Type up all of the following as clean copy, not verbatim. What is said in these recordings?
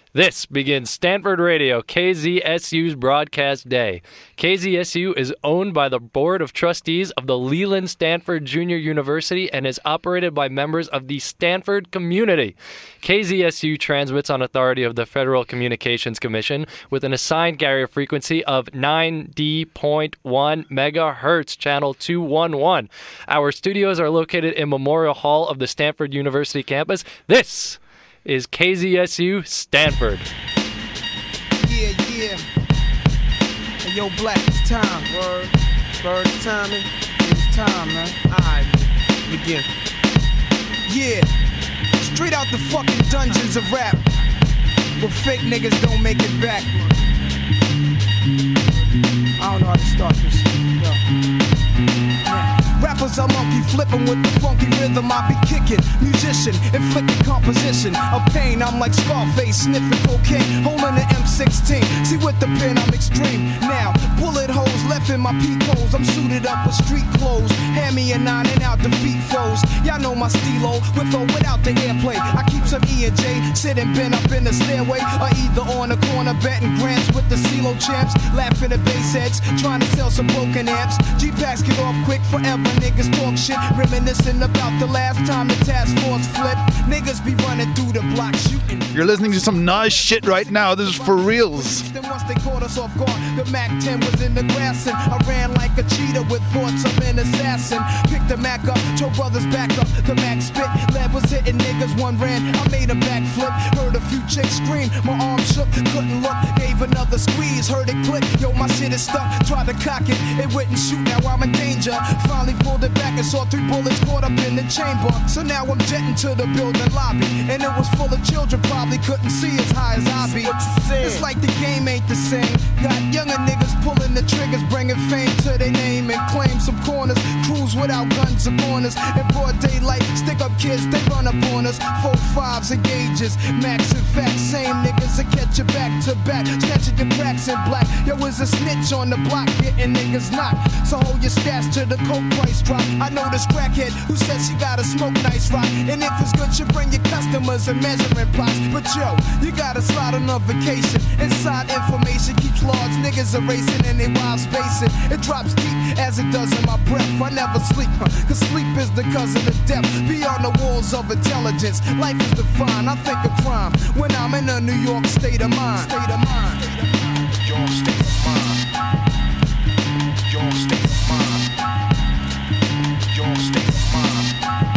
This begins Stanford Radio, KZSU's broadcast day. KZSU is owned by the Board of Trustees of the Leland Stanford Junior University and is operated by members of the Stanford community. KZSU transmits on authority of the Federal Communications Commission with an assigned carrier frequency of 9D.1 megahertz, channel 211. Our studios are located in Memorial Hall of the Stanford University campus. This is KZSU Stanford. Yeah. Hey, yo, Black, it's time. Word, it's timing. It's time, man. Alright, begin. Yeah, straight out the fucking dungeons of rap, where fake niggas don't make it back. I don't know how to start this shit. Yo. Rappers are monkey flipping with the funky rhythm I be kicking. Musician, inflicting composition of pain. I'm like Scarface, sniffing cocaine, holding the M16. See with the pen I'm extreme. Now, bullet holes left in my peep holes. I'm suited up with street clothes. Hand me a 9 and out defeat foes. Y'all know my stilo, with or without the airplay. I keep some E and J, sitting bent up in the stairway, or either on the corner betting grants with the CeeLo champs. Laughing at bass heads, trying to sell some broken amps. G-Packs get off quick forever. Niggas talk shit, reminiscing about the last time the task force flipped. Niggas be running through the block shooting. You're listening to some nice shit right now. This is for reals. Then once they caught us off guard, the Mac 10 was in the grass, and I ran like a cheetah with thoughts of an assassin. Picked the Mac up, told brothers back up. The Mac spit, lead was hitting niggas. One ran, I made a backflip. Heard a few chicks scream, my arm shook, couldn't look. Gave another squeeze, heard it click. Yo, my shit is stuck. Tried to cock it, it wouldn't shoot. Now I'm in danger. Finally pulled it back and saw 3 bullets caught up in the chamber. So now I'm jetting to the building lobby, and it was full of children, probably couldn't see as high as I be. It's like the game ain't the same. Got younger niggas pulling the triggers, bringing fame to their name and claim some corners. Cruise without guns or corners. In broad daylight, stick up kids, they run up on us. 4-5s and gauges, max and facts. Same niggas that catch you back to back, snatching your cracks in black. Yo, is a snitch on the block, getting niggas knocked. So hold your stats to the coke price drop. I know this crackhead who says she gotta smoke nice rock, and if it's good, you bring your customers and measuring plots. But yo, you gotta slide on a vacation. Inside information keeps large niggas erasing and they wild spacing. It drops deep as it does in my breath. I never sleep, cause sleep is the cousin of death. Beyond the walls of intelligence, life is defined. I think of crime when I'm in a New York state of mind. State of mind. Your state of mind. Your state of mind. Your state of mind.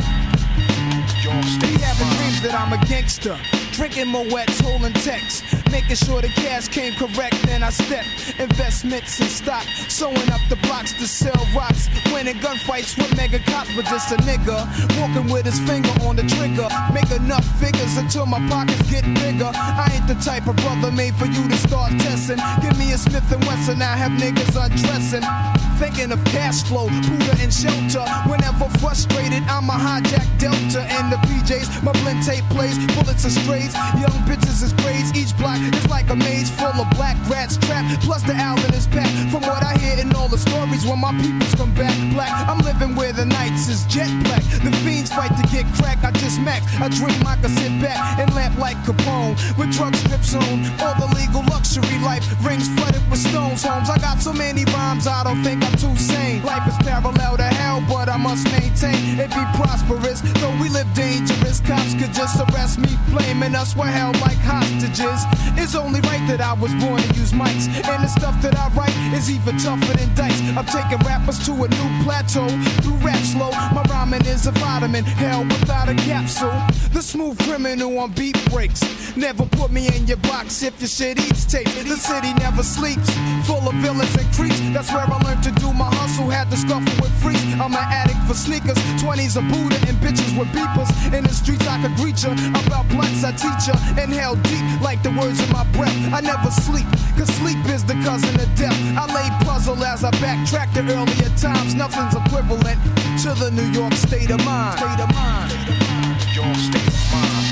Your state of mind. Having dreams that I'm a gangster, drinking Moet's, holding texts, making sure the cash came correct. Then I step investments in stock, sewing up the blocks to sell rocks, winning gunfights with mega cops. But just a nigga walking with his finger on the trigger, make enough figures until my pockets get bigger. I ain't the type of brother made for you to start testing. Give me a Smith & Wesson, I have niggas undressing, thinking of cash flow, Buddha and shelter. Whenever frustrated, I'ma hijack Delta and the PJs. My blend tape plays, bullets are strays, young bitches is grades. Each block is like a maze full of black rats trapped. Plus the Allen is packed. From what I hear in all the stories, when my peoples come back black, I'm living where the nights is jet black. The fiends fight to get crack. I just max. I dream I could sit back and lamp like Capone with drug strips on. All the legal luxury life, rings flooded with stones. Homes, I got so many rhymes, I don't think I'm too sane. Life is parallel to hell, but I must maintain it be prosperous. Though we live dangerous, cops could just arrest me, blaming us we're held like hostages. It's only right that I was born to use mics, and the stuff that I write is even tougher than dice. I'm taking rappers to a new plateau through rap slow. My rhyming is a vitamin, hell without a capsule. The smooth criminal on beat breaks. Never put me in your box if your shit eats tape. The city never sleeps, full of villains and creeps. That's where I learned to do my hustle, had to scuffle with freaks. I'm an addict for sneakers, 20s a Buddha and bitches with beepers. In the streets I could greet ya, about blunts I teach ya. Inhale deep like the words in my breath. I never sleep, cause sleep is the cousin of death. I lay puzzle as I backtrack to earlier times. Nothing's equivalent to the New York state of mind. State of mind. Your state of mind.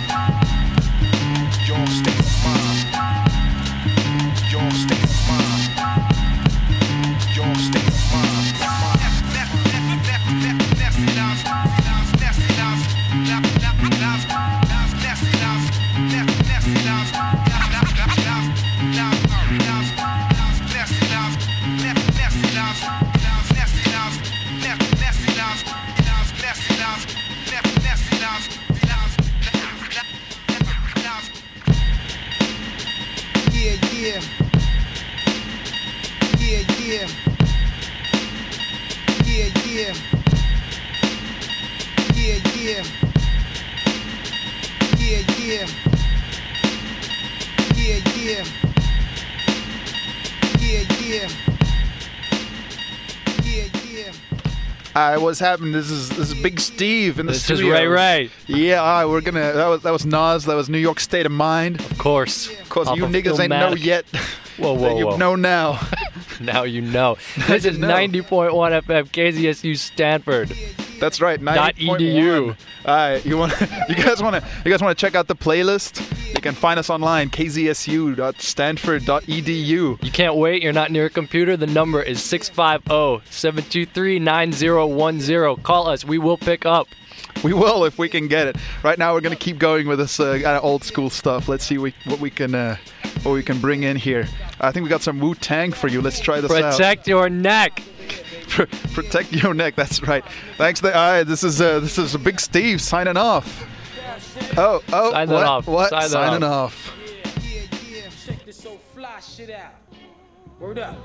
Your state of mind. Your state of mind. Your state of mind. yeah. Yeah, yeah. Yeah, yeah. All right, what's happening? This is Big Steve in the This is studio. Ray Ray. Yeah, all right, we're gonna. That was Nas. That was New York State of Mind. Of course. Of course, Off you of niggas ain't know Illmatic. yet. Whoa, That whoa, you whoa. know now. Now you know. This is know. 90.1 FM KZSU Stanford. That's right. 90.1. .edu. All right, you guys want to check out the playlist? You can find us online, kzsu.stanford.edu. You can't wait. You're not near a computer. The number is 650-723-9010. Call us. We will pick up. We will if we can get it. Right now, we're gonna keep going with this kind of old school stuff. Let's see what we can bring in here. I think we got some Wu-Tang for you. Let's try this out. Protect your neck. Protect your neck. That's right. Thanks. All right. This is Big Steve signing off. Oh. Signing what? off. What? Signing Signing off. Check this so fly shit out. Word up.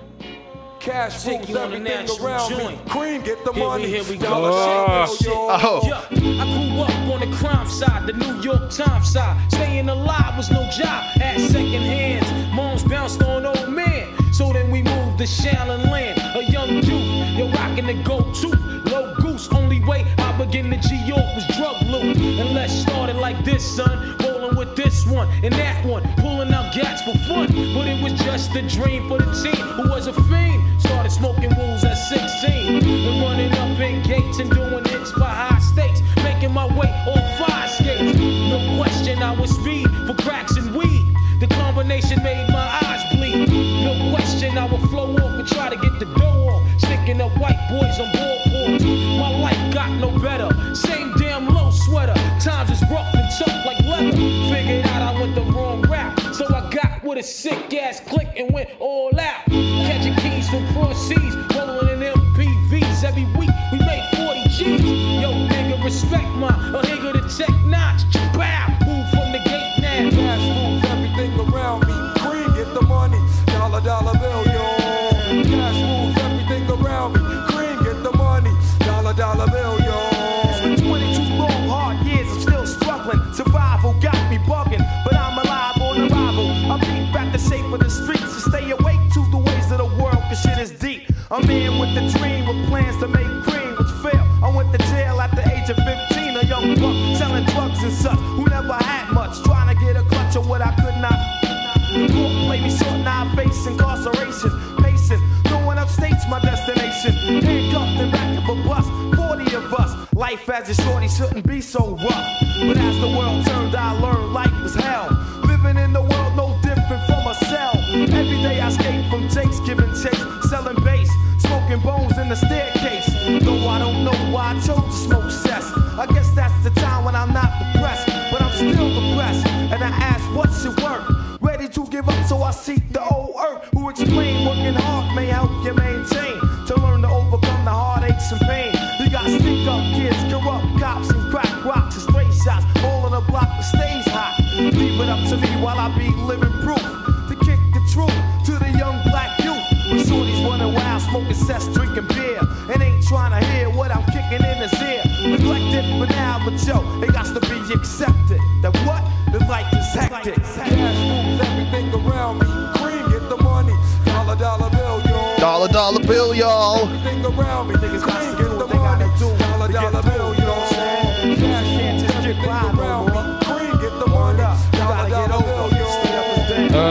Cash Take rules you on a everything national around me. joint. Cream, get the Here money. we go. Dollar shit, yo. Oh. Yeah, I grew up on the crime side, the New York Times side. Staying alive was no job, had second hands. Moms bounced on old man. So then we moved to Shaolin Land. A young youth, you're rocking the gold tooth. Low goose, only way I begin to G-York was drug loot. And let's start it like this, son. Rolling with this one and that one. Pulling out gats for fun. But it was just a dream for the team who was a fiend. Started smoking wools at 16. And running up in gates and doing hits for high stakes. Making my way on fire skates. No question I was speed for cracks and weed. The combination made my eyes bleed. No question I would flow off and try to get the dough off. Sticking up white boys on ballboards. My life got no better. Same damn low sweater. Times is rough and tough like leather. Figured out I went the wrong route. So I got with a sick ass click and went all out. Catching keys from cross seas. Rolling in MPVs. Every week we made 40 G's. Yo, nigga, respect my a nigga to tech notch. Bow. Move from the gate now. Cash rules everything around me. Cream, get the money. Dollar bill, yo. Cash rules everything around me. Cream, get the money. Dollar bill, yo. It's been 22 long, hard years, I'm still struggling. Survival got me bugging, but I'm alive on arrival. I beat back the shape of the streets to stay awake to the ways of the world, cause shit is deep. A man with a dream with plans to make cream, which failed. I went to jail at the age of 15, a young buck selling drugs and such, who never had much, trying to get a clutch of what I could not. The court played me short, now I face incarceration. Pacing, going upstate's my destination. Handcuffed in back of a bus, 40 of us. Life as a shorty shouldn't be so rough. But as the world turned, I learned life was hell. Living in the world no different from a cell. Every day I escape from Jake's, giving chase, selling bass, smoking bones in the staircase. Though I don't know why I chose to smoke cess. I guess that's the time when I'm not depressed, but I'm still depressed. And I ask, what's it worth? Ready to give up, so I seek the old earth who explain working hard may help you maintain. To learn to overcome the heartaches and pain. You got stick up kids, corrupt cops, and crack rocks and stray shots. All on the block that stays hot. Leave it up to me while I be living proof. To kick the truth to the young black youth. When shorties running wild, smoking cess, drinking beer. And ain't trying to hear what I'm kicking in his ear. Neglected for now, but yo, it got to be accepted. That what? The life is hectic. Cash rules everything around me. Cream, get the money. Dollar bill, yo. Dollar bill, y'all. Everything around me. Niggas got Cream, to get do the what they gotta money. do to Dollar get bill, through, yo. you know what I'm saying? Cash You can't just rules get by everything no around more. me. Cream, get the money. Word up. You gotta get Dollar over. bill, yo. Stay up and down.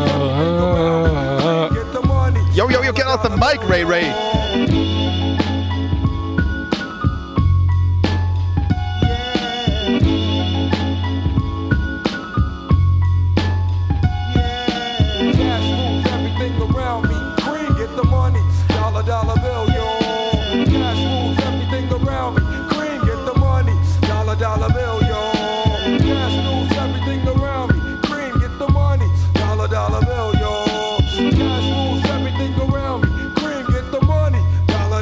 Get the money. Yo, get off the mic, Ray Ray. Cash rules everything around me. Cream, get the money. Dollar bill, yo. Cash rules everything around me. Cream, get the money. Dollar bill, yo. Cash rules everything around me. Cream, get the money. Dollar bill, yo. Cash rules everything around me. Cream, get the money.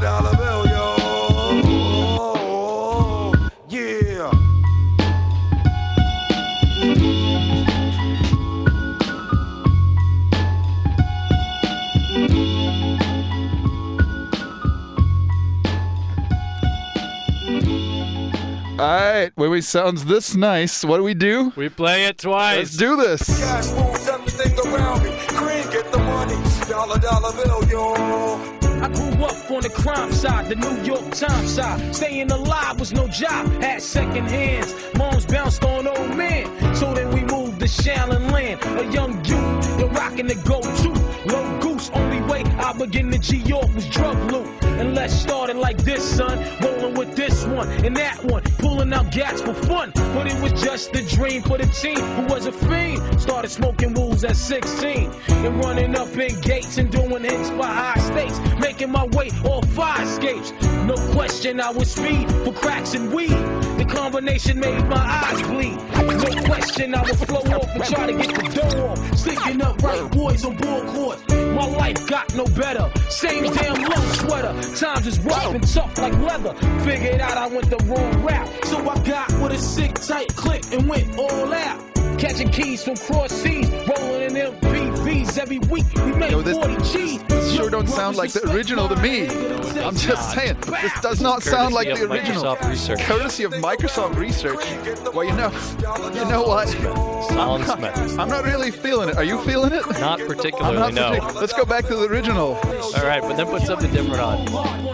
right, when it sounds this nice, what do? We play it twice. Let's do this. Cash moves everything around me. Cream, get the money. Dollar bill, yo. I grew up on the crime side, the New York Times side. Staying alive was no job, had second hands. Moms bounced on old men. So then we moved to Shaolin Land. A young youth, you're rocking the go-to. Low goose, only way I began to G-York was drug loot. And let's start it like this, son. Rolling with this one and that one. Pulling out gats for fun. But it was just a dream for the team who was a fiend. Started smoking wools at 16. And running up in gates and doing hits for high stakes. Making my way off fire escapes. No question I was speed for cracks and weed. The combination made my eyes bleed. No question I would flow off and try to get the dough off. Sticking up right boys on board court. My life got no better. Same damn long sweater. Times is rough and tough like leather. Figured out I went the wrong route. So I got with a sick tight click and went all out. Catching keys from cross seas, rolling in MPVs every week. We make 40 G's. This sure don't sound like the original to me. I'm just saying, this does not sound like the original. Microsoft Research. Courtesy of Microsoft Research. Well, you know what? Solon Smith. I'm not really feeling it. Are you feeling it? Not I'm particularly, not no. particularly. Let's go back to the original. All right, but then put something different on.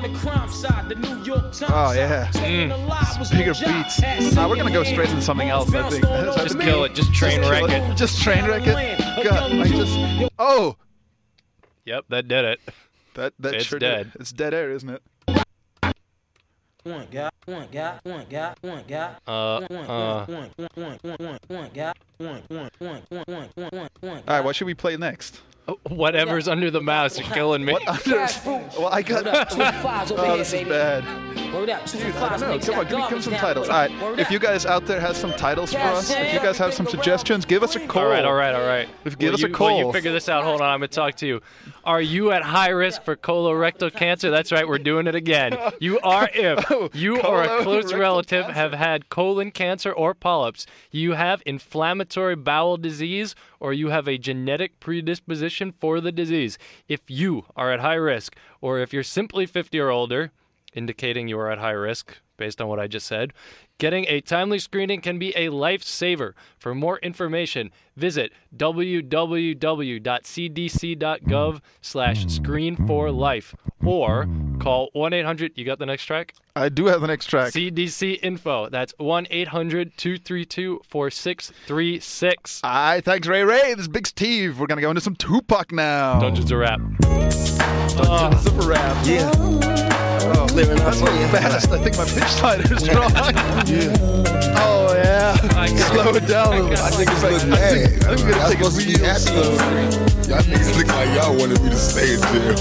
Oh, yeah. Bigger beats. We're going to go straight into something else, I think. Just kill it. Just train wreck it. Just train wreck it. God, Oh! Yep, that did it. That It's sure dead. did. It's dead air, isn't it? Alright, what should we play next? Whatever's under the mouse, you're killing me. Well, I got. Oh, this is bad. Dude, I don't know. Come on, give me some titles. All right, if you guys out there have some titles for us, if you guys have some suggestions, give us a call. All right. Give us a call. While you figure this out, hold on, I'm going to talk to you. Are you at high risk for colorectal cancer? That's right, we're doing it again. You are if you or a close relative have had colon cancer or polyps, you have inflammatory bowel disease, or you have a genetic predisposition for the disease. If you are at high risk, or if you're simply 50 or older, indicating you are at high risk based on what I just said, getting a timely screening can be a lifesaver. For more information, visit www.cdc.gov/screen4life or call 1-800. You got the next track? I do have the next track. CDC info. That's 1-800-232-4636. All right, thanks, Ray. This is Big Steve. We're going to go into some Tupac now. Dungeons of Rap. Dungeons of Rap. Yeah. Oh, that's so fast. I think my pitch slider's wrong. Yeah. Oh, yeah. Slow it down a little bit. I think it's look I think bad. we're going to take it supposed to be real happy. slow. Y'all niggas look like y'all wanted me to stay in jail.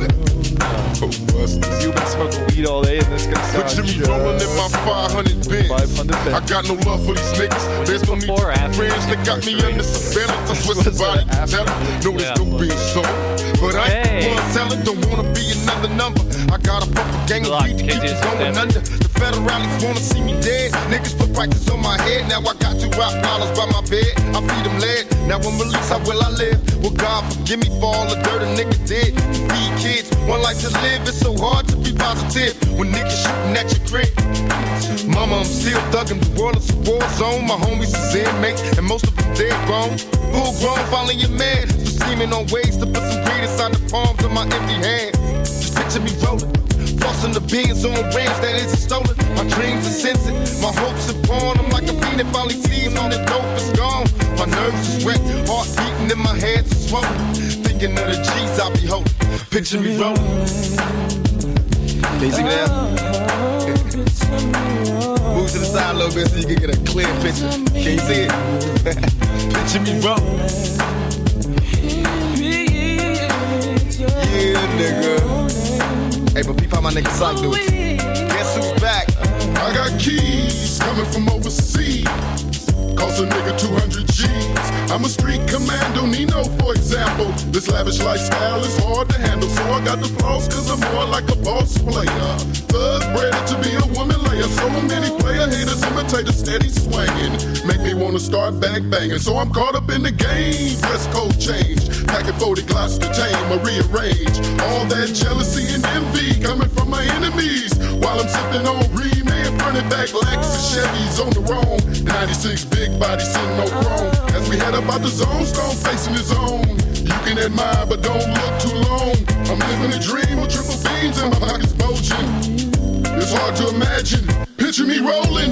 You've been smoking weed all day, and this gonna sound Picture me rolling in my 500 bins. 500 I got no love for these niggas. There's no need before or for after? friends that got me under surveillance. I swear somebody can tell them. No, there's no being sold. But I ain't one selling, don't wanna be another number. I got a fucking gang of weed to keep me going under. The federalists wanna see me dead. Niggas put prices on my head. Now I got $2 by my bed. I feed them lead. Now when release, how will I live? Well, God forgive me for all the dirt a nigga did. Feed kids, one life to live. It's so hard to be positive when niggas shooting at your crib. Mama, I'm still thugging. The world is a war zone. My homies is inmates, and most of them dead grown. Full grown, following your man. So scheming on ways to put some greed inside the palms of my empty hands. Just picture me rolling. Flossing the beans on rims that isn't stolen. My dreams are censored. My hopes are born. I'm like a fiend that finally sees when the dope is gone. My nerves is wet. Heart beating in my hands is swollen. Thinking of the G's I be holding. Picture me rolling. Can you see me now? Move to the side a little bit so you can get a clear picture. Can you see it? Picture me rolling. Yeah, nigga. Hey, but peep how my nigga Psych do it. Guess who's back? I got keys coming from overseas. Cost a nigga 200 G's. I'm a street commando, Nino, for example. This lavish lifestyle is hard to handle, so I got the flaws, cause I'm more like a boss player. Thug bred to be a woman like player. So many player haters imitate a steady swinging. Make me wanna start back banging. So I'm caught up in the game. Dress code change. Packing 40 Glocks to tame or rearrange. All that jealousy and envy coming from my enemies. While I'm sipping on Reman, running back Lexus Chevys on the roam. 96 big body sitting no chrome. As we head up out the zone, Stone facing his own. You can admire, but don't look too long. I'm living a dream with triple beams and my pockets bulging. It's hard to imagine. Picture me rolling.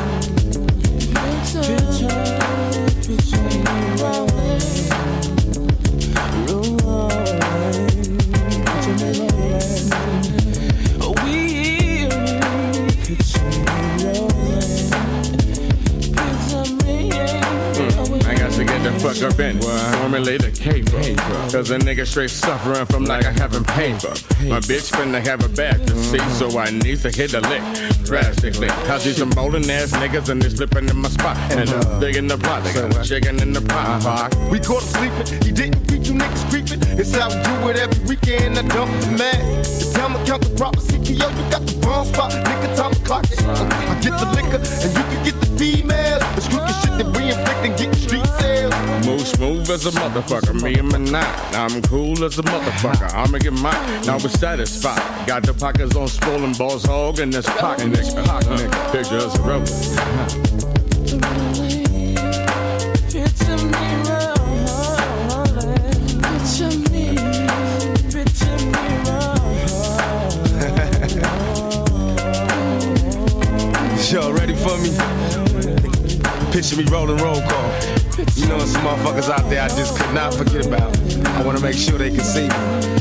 Picture me rolling. I got to get the fuck up in, formulate a caper. Cause a nigga straight suffering from like I haven't paper. My bitch finna have a bag to see, so I need to hit a lick drastically. Cause these some bowling ass niggas and they slipping in my spot. And big in the pot, they got a chicken in the pot. We caught him sleeping, he didn't beat you niggas creeping. It's how we do it every weekend, I dump the man. The time I count the proper CTO, you got the bomb spot. Nigga, time to clock it. I get the liquor and you can get the females. The crooked shit that we inflict and get street sales. Move smooth as a motherfucker, me and my nine. I'm cool as a motherfucker, I'ma get mine. Now we're satisfied. Got the pockets on swollen balls, hog, and this pocket nigga. Pictures of rubber. Picture me rolling. Picture me rolling. Y'all ready for me? Picture me rolling roll call. You know some motherfuckers out there I just could not forget about. I wanna make sure they can see me.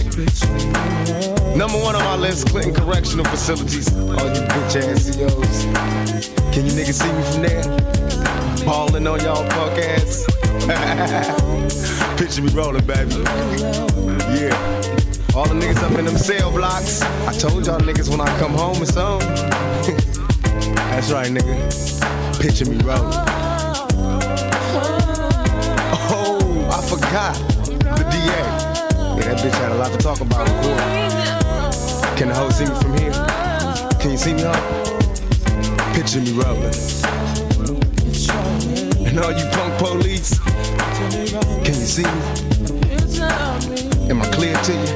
Number one on my list, Clinton Correctional Facilities. All you bitch ass CEOs. Can you niggas see me from there? Ballin' on y'all punk ass. Picture me rolling, baby. Yeah. All the niggas up in them cell blocks. I told y'all niggas when I come home it's on. That's right, nigga. Picture me rolling. Oh, I forgot. The DA. Yeah, that bitch had a lot to talk about in court. Can the hoe see me from here? Can you see me, huh? Picture me rolling. And all you punk police, can you see me? Am I clear to you?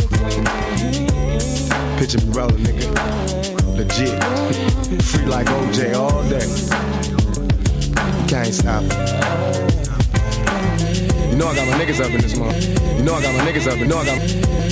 Picture me rolling, nigga. Legit. Free like OJ all day. Can't stop it. You know I got my niggas up in this month. You know I got my niggas up. You know I got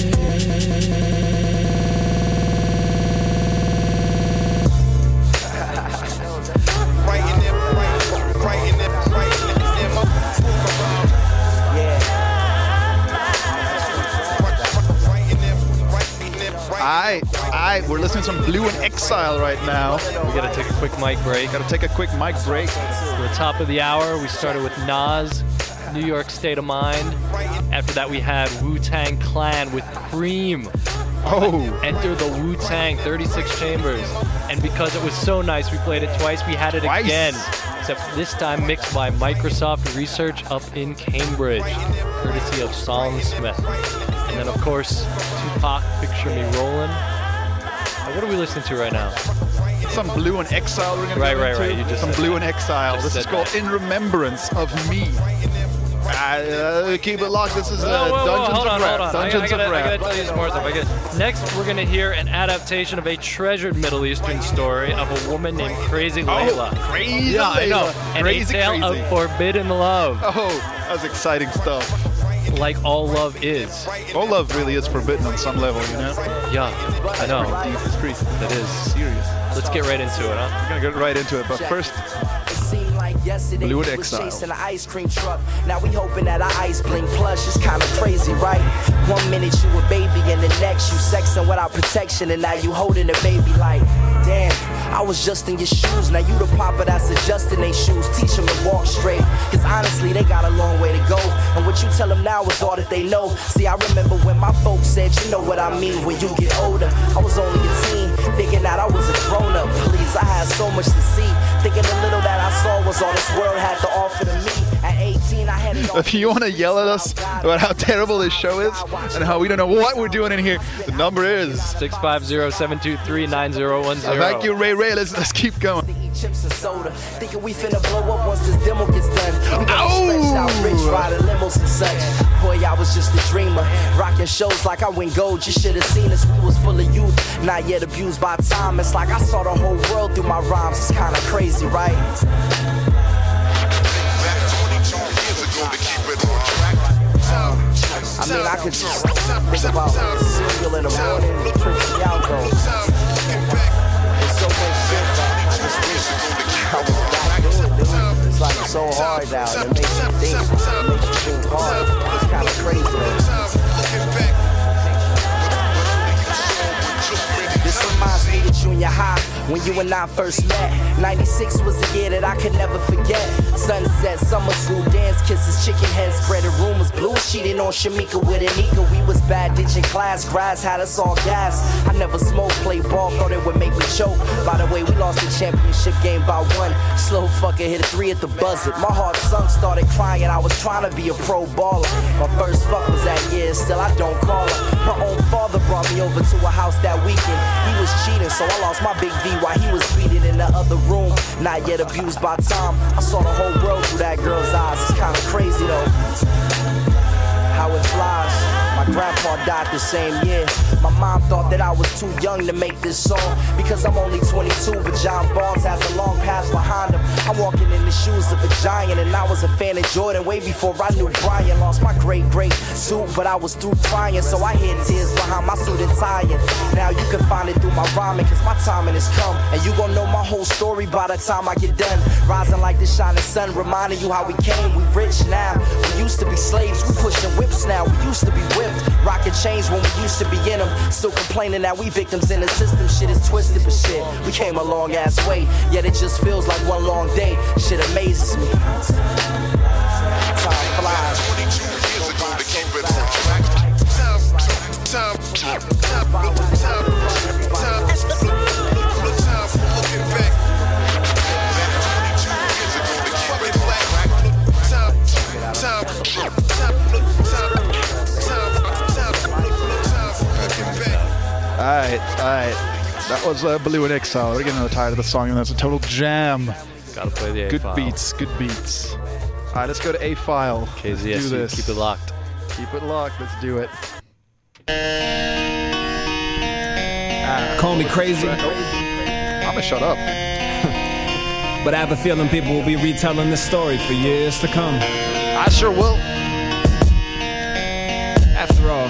Alright, we're listening to some Blue and Exile right now. We gotta take a quick mic break. Gotta take a quick mic break. For the top of the hour, we started with Nas, New York State of Mind. After that, we had Wu-Tang Clan with Cream. Oh. Enter the Wu-Tang 36 Chambers. And because it was so nice, we played it twice. We had it again. Except this time mixed by Microsoft Research up in Cambridge, courtesy of Solomon Smith. And then, of course, Tupac, Picture Me Rollin'. What are we listening to right now? Some Blue and Exile. We're gonna right. You just some Blue and Exile. This is called In Remembrance of Me. Keep it locked. This is Dungeons of Rap. Dungeons of Rap. I gotta tell you some more stuff. Next, we're gonna hear an adaptation of a treasured Middle Eastern story of a woman named Crazy Layla. Crazy Yeah, Layla. I know. And a tale of forbidden love. Oh, that's exciting stuff. Like all love is. All love really is forbidden on some level, you know? Yeah, I know. Deep, it's crazy. That is serious. Let's get right into it, huh? We're gonna get right into it, but first, Yesterday Blue we and was Exile. chasing an ice cream truck. Now we hoping that our ice blink plush. It's kinda crazy, right? 1 minute you a baby and the next you sexing without protection, and now you holding a baby like, damn, I was just in your shoes. Now you the papa that's adjusting they shoes. Teach them to walk straight, cause honestly they got a long way to go. And what you tell them now is all that they know. See, I remember when my folks said, you know what I mean, when you get older. I was only a teen, thinking that I was a grown up. Please, I had so much to see, thinking the little that I saw was all this world had to offer to me. At 18, I had it all. If you want to yell at us about how terrible this show is and how we don't know what we're doing in here, the number is 650-723-9010. Thank you, Ray Ray. Let's keep going. Chips and soda, thinking we finna blow up once this demo gets done. We gonna be stretched out rich, riding limos and such. Boy, I was just a dreamer, rocking shows like I win gold. You should have seen us, we was full of youth, not yet abused by time. It's like I saw the whole world through my rhymes. It's kinda crazy, right? I mean, I could just think about cereal in the morning and Prince Algo. There's so much shit that I just wish I was back doing, dude. It's like so hard now, and it makes you think, it makes you think hard. It's kind of crazy, man. This reminds me of junior high, when you and I first met. 96 was the year that I could never forget. Sunset, summer school dance, kisses, chicken heads, spreading rumors. Blue cheating on Shamika with Anika. We was bad ditching class, grass had us all gas. I never smoked, played ball, thought it would make me choke. By the way, we lost the championship game by 1. Slow fucker hit a 3 at the buzzer. My heart sunk, started crying. I was trying to be a pro baller. My first fuck was that year, still I don't call her. My own father brought me over to a house that weekend. He was cheating, so I lost my big V while he was beating in the other room. Not yet abused by time. I saw the whole world through that girl's eyes. It's kinda crazy though, how it flies. My grandpa died the same year. My mom thought that I was too young to make this song because I'm only 22, but John Barnes has a long path behind him. I'm walking in the shoes of a giant, and I was a fan of Jordan way before I knew Brian. Lost my great suit, but I was through crying, so I hid tears behind my suit and tie. Now you can find it through my rhyming, cause my timing has come, and you gon' know my whole story by the time I get done. Rising like the shining sun, reminding you how we came. We rich now, we used to be slaves, we pushing whips now. We used to be whipped, rocking chains when we used to be in them. Still complaining that we victims in the system. Shit is twisted, but shit, we came a long ass way. Yet it just feels like one long day. Shit amazes me. Time flies. Alright. That was Blue and Exile. We're getting tired of the song, and that's a total jam. Gotta play the A good file. Good beats. Alright, let's go to A file. KZSU, let's do this. keep it locked. Keep it locked. Let's do it. Call me crazy. I'm gonna shut up. But I have a feeling people will be retelling this story for years to come. I sure will. After all,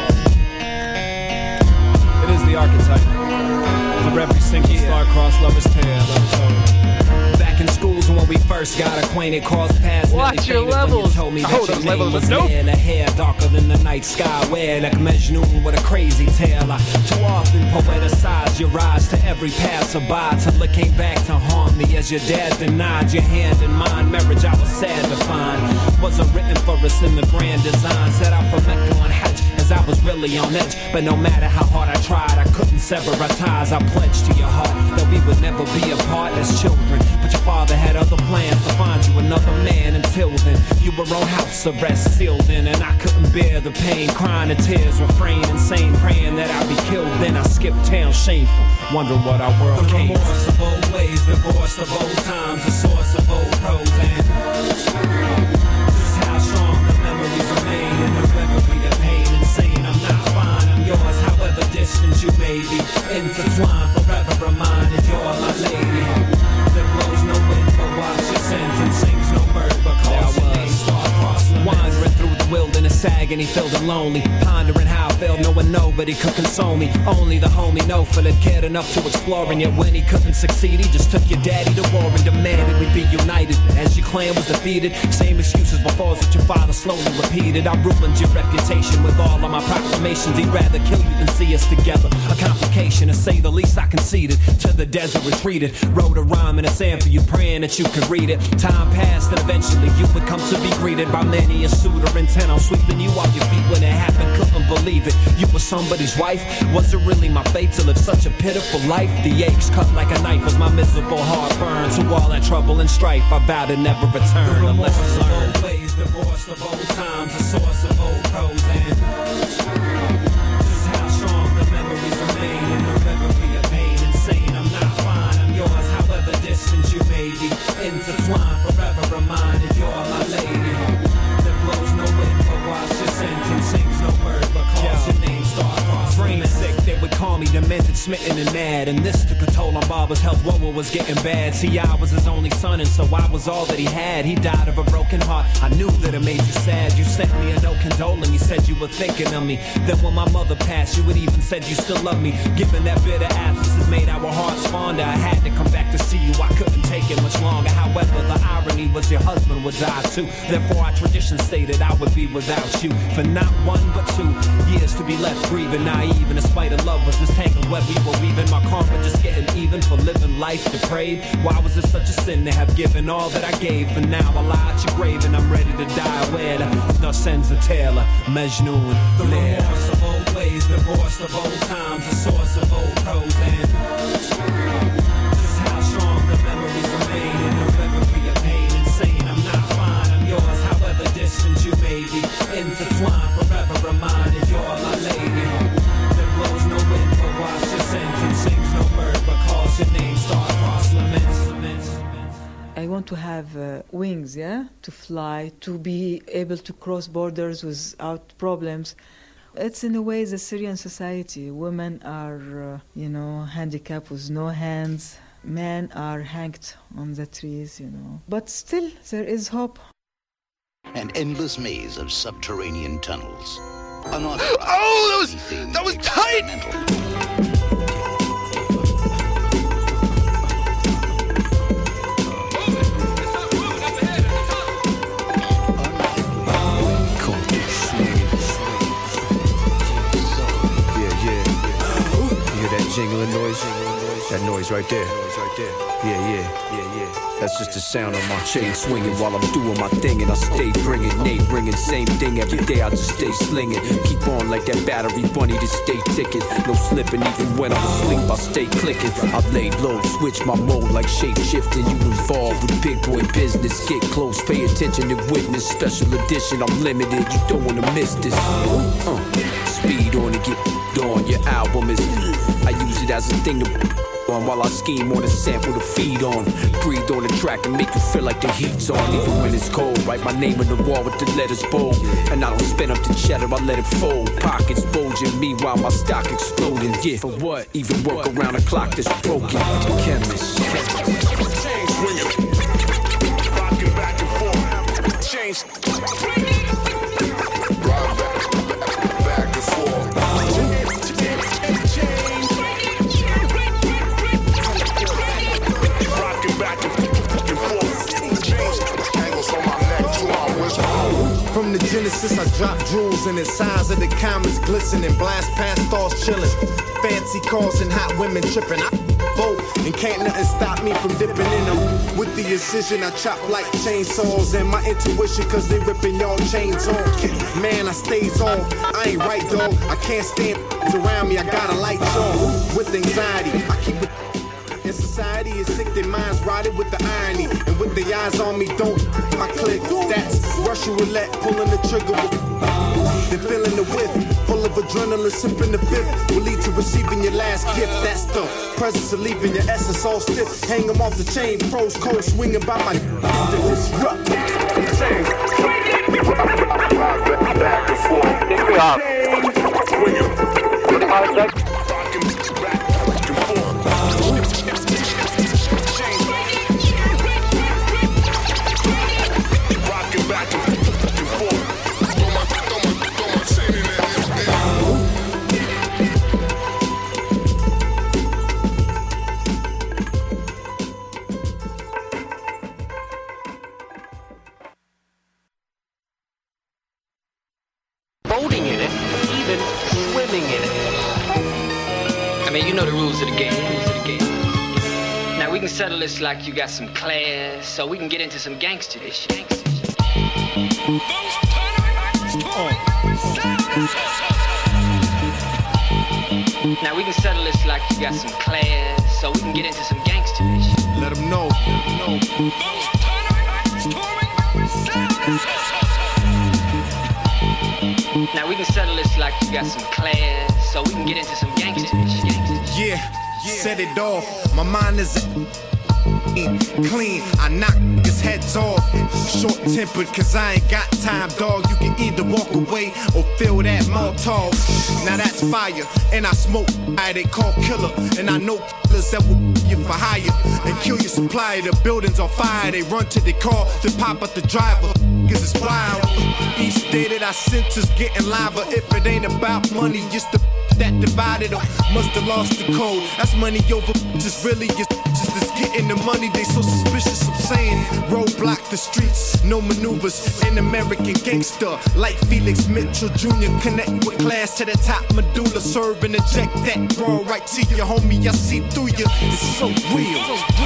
it is the archetype for every sinking star-crossed lover's tale. Back in schools when we first got acquainted, crossed paths. Watch your levels. Told me that those your name levels was are dope. Leah, hair darker than the night sky. Wear like Majnun with a crazy tale. I too often poeticize your rise to every passerby till it came back to haunt me as your dad denied your hand in mine. Marriage I was sad to find wasn't written for us in the grand design. Set out for Mecca on Hajj as I was really on edge, but no matter how hard I tried, I couldn't sever our ties. I pledged to your heart that we would never be apart as children, but your father had other plans to find you another man. Until then, you were on house arrest, sealed in, and I couldn't bear the pain. Crying in tears, refrain insane, praying that I'd be killed. Then I skipped town, shameful, wondering what our world came. The remorse of old ways, divorced of old times, a source of old prose, and just how strong the memories remain in the reverie of pain. Insane, I'm not fine, I'm yours, however distant you may be. Intertwined, forever reminded you're my lady. There blows no wind, but watch your sentence sings no bird, but calls your name. Start crossing, wandering through the wilderness, agony filled and lonely, pondering how I felt, no one nobody could console me. Only the homie Nofil had cared enough to explore, and yet when he couldn't succeed, he just took your daddy to war and demanded we be united. But as your clan was defeated, same excuses before that your father slowly repeated. I ruined your reputation with all of my proclamations. He'd rather kill you than see us together. A complication, to say the least. I conceded to the desert, retreated, wrote a rhyme in the sand for you, praying that you could read it. Time passed and eventually you would come to be greeted by many a suitor intent on sweeping you off your feet when it happened. Couldn't believe it. You were somebody's wife. Was it really my fate to live such a pitiful life? The aches cut like a knife as my miserable heart burned. To all that trouble and strife, I vow to never return unless I learn. The ways, divorced of old times, a source of old pros, and just how strong the memories remain in the memory of pain. Insane, I'm not fine, I'm yours. However distant you may be, intertwined, forever reminded you're my lady. There blows no wind, but watch your sentence sings no word, but calls your name start crossing. Brain sick, they would call me demented, smitten and mad, and this took a toll on Baba's health. What was getting bad? See, I was his only son, and so I was all that he had. He died of a broken heart. I knew that it made you sad. You sent me a note condoling. You said you were thinking of me. Then when my mother passed, you had even said you still love me. Given that bitter absence has made our hearts fonder, I had to come back to see you. I couldn't take it much longer. However, the irony was your husband would die too. Therefore, our tradition stated I would be without you for not 1 but 2 years to be left grieving, naive, and in spite of love was this tangled web we were weaving. My karma just getting even for living life depraved. Why was it such a sin to have given all that I gave? For now I lie at your grave and I'm ready to die where the sends a tale of Majnun. The remorse of old ways, divorced of old times, a source of old prose, and just how strong the memories remain in the memory of pain. Insane, I'm not fine, I'm yours. However distant you may be, intertwined, forever reminded you're my lady. There blows no wind, but watch your sentence sings no bird, but calls your name star-crossed laments. I want to have wings, yeah, to fly, to be able to cross borders without problems. It's in a way the Syrian society. Women are, handicapped with no hands. Men are hanged on the trees, But still, there is hope. An endless maze of subterranean tunnels. Oh, that was tight! Jingling noise, that noise right there. Yeah. That's just the sound of my chain swinging while I'm doing my thing, and I stay bringing, same thing every day. I just stay slinging, keep on like that battery bunny to stay ticking. No slipping, even when I'm asleep, I stay clicking. I lay low, switch my mode like shape shifting. You involved with big boy business, get close, pay attention and witness. Special edition, I'm limited, you don't wanna miss this. Speed on and get on. Your album is, I use it as a thing to on while I scheme on a sample to feed on. Breathe on the track and make you feel like the heat's on. Even when it's cold, write my name on the wall with the letters bold. And I don't spin up the cheddar, I let it fold. Pockets bulging, me while my stock exploding. Yeah, for what? Even work around the clock that's broken. Chemist. Chain swinging, rocking back and forth. Chain back and forth. From the Genesis, I drop jewels and the signs of the comets glistening. Blast past stars chilling. Fancy cars and hot women tripping. I both and can't nothing stop me from dipping in them. With the incision, I chop like chainsaws. And my intuition, cause they ripping y'all chains off. Man, I stays on. I ain't right, dog. I can't stand around me. I got a light on. With anxiety, I keep it. And society is sick, their minds rotted with the irony. And with the eyes on me, don't my click. That's Russian roulette, pulling the trigger. Then feeling the whiff, full of adrenaline, sipping the fifth. Will lead to receiving your last gift. That's the presence of leaving your essence all stiff. Hang them off the chain, pros cold, swinging by my disrupt. Back and forth. Here we are. Boating in it, even swimming in it. I mean, you know the rules of the game. Now we can settle this like you got some class, so we can get into some gangster shit. Now we can settle this like you got some class, so we can get into some gangster shit. Let them know. Now we can settle this like you got some class, so we can get into some gangster shit. Yeah, set it off. My mind is clean. I knock his heads off. Short tempered, cause I ain't got time, dog. You can either walk away or fill that Molotov. Now that's fire, and I smoke fire they call killer. And I know killers that will you for hire and kill your supplier. The building's on fire, they run to the car to pop up the driver. Cause it's wild. Each day that I sense is getting liver. If it ain't about money, it's the that divided them. Must have lost the code. That's money over just really just getting the money. They so suspicious. I'm saying roadblock the streets, no maneuvers. An American gangster like Felix Mitchell Jr. Connect with class to the top medulla. Serve and inject that raw right to you, homie. I see through you. It's so real.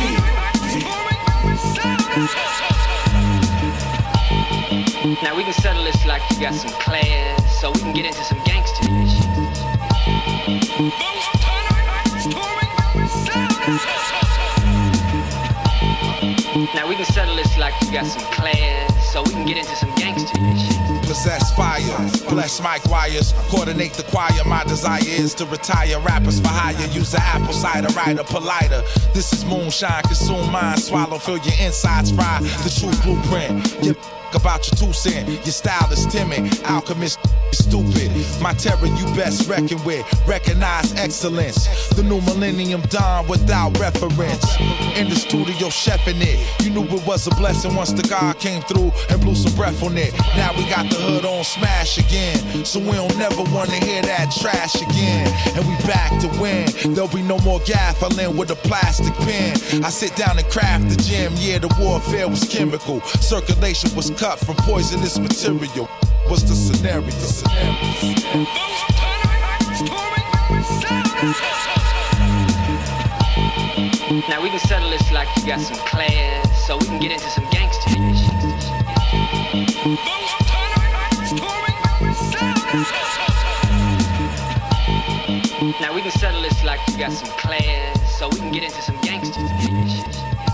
Now we can settle this like you got some class, so we can get into some gangster shit. Now we can settle this like you got some class, so we can get into some gangster shit. Possess fire, bless mic wires, coordinate the choir. My desire is to retire rappers for hire. Use an apple cider writer, politer. This is moonshine, consume mind, swallow, fill your insides, fry the true blueprint. You about your 2 cents, your style is timid, alchemist stupid. My terror you best reckon with, recognize excellence. The new millennium dawn without reference. In the studio chefing it, you knew it was a blessing once the God came through and blew some breath on it. Now we got the hood on smash again, so we don't never wanna hear that trash again. And we back to win, there'll be no more gaffling with a plastic pen. I sit down and craft the gym, yeah the warfare was chemical. Circulation was cut from poisonous material. What's the scenario? Now we can settle this like you got some class, so we can get into some gangster shit. Now we can settle this like you got some class, so we can get into some gangster shit.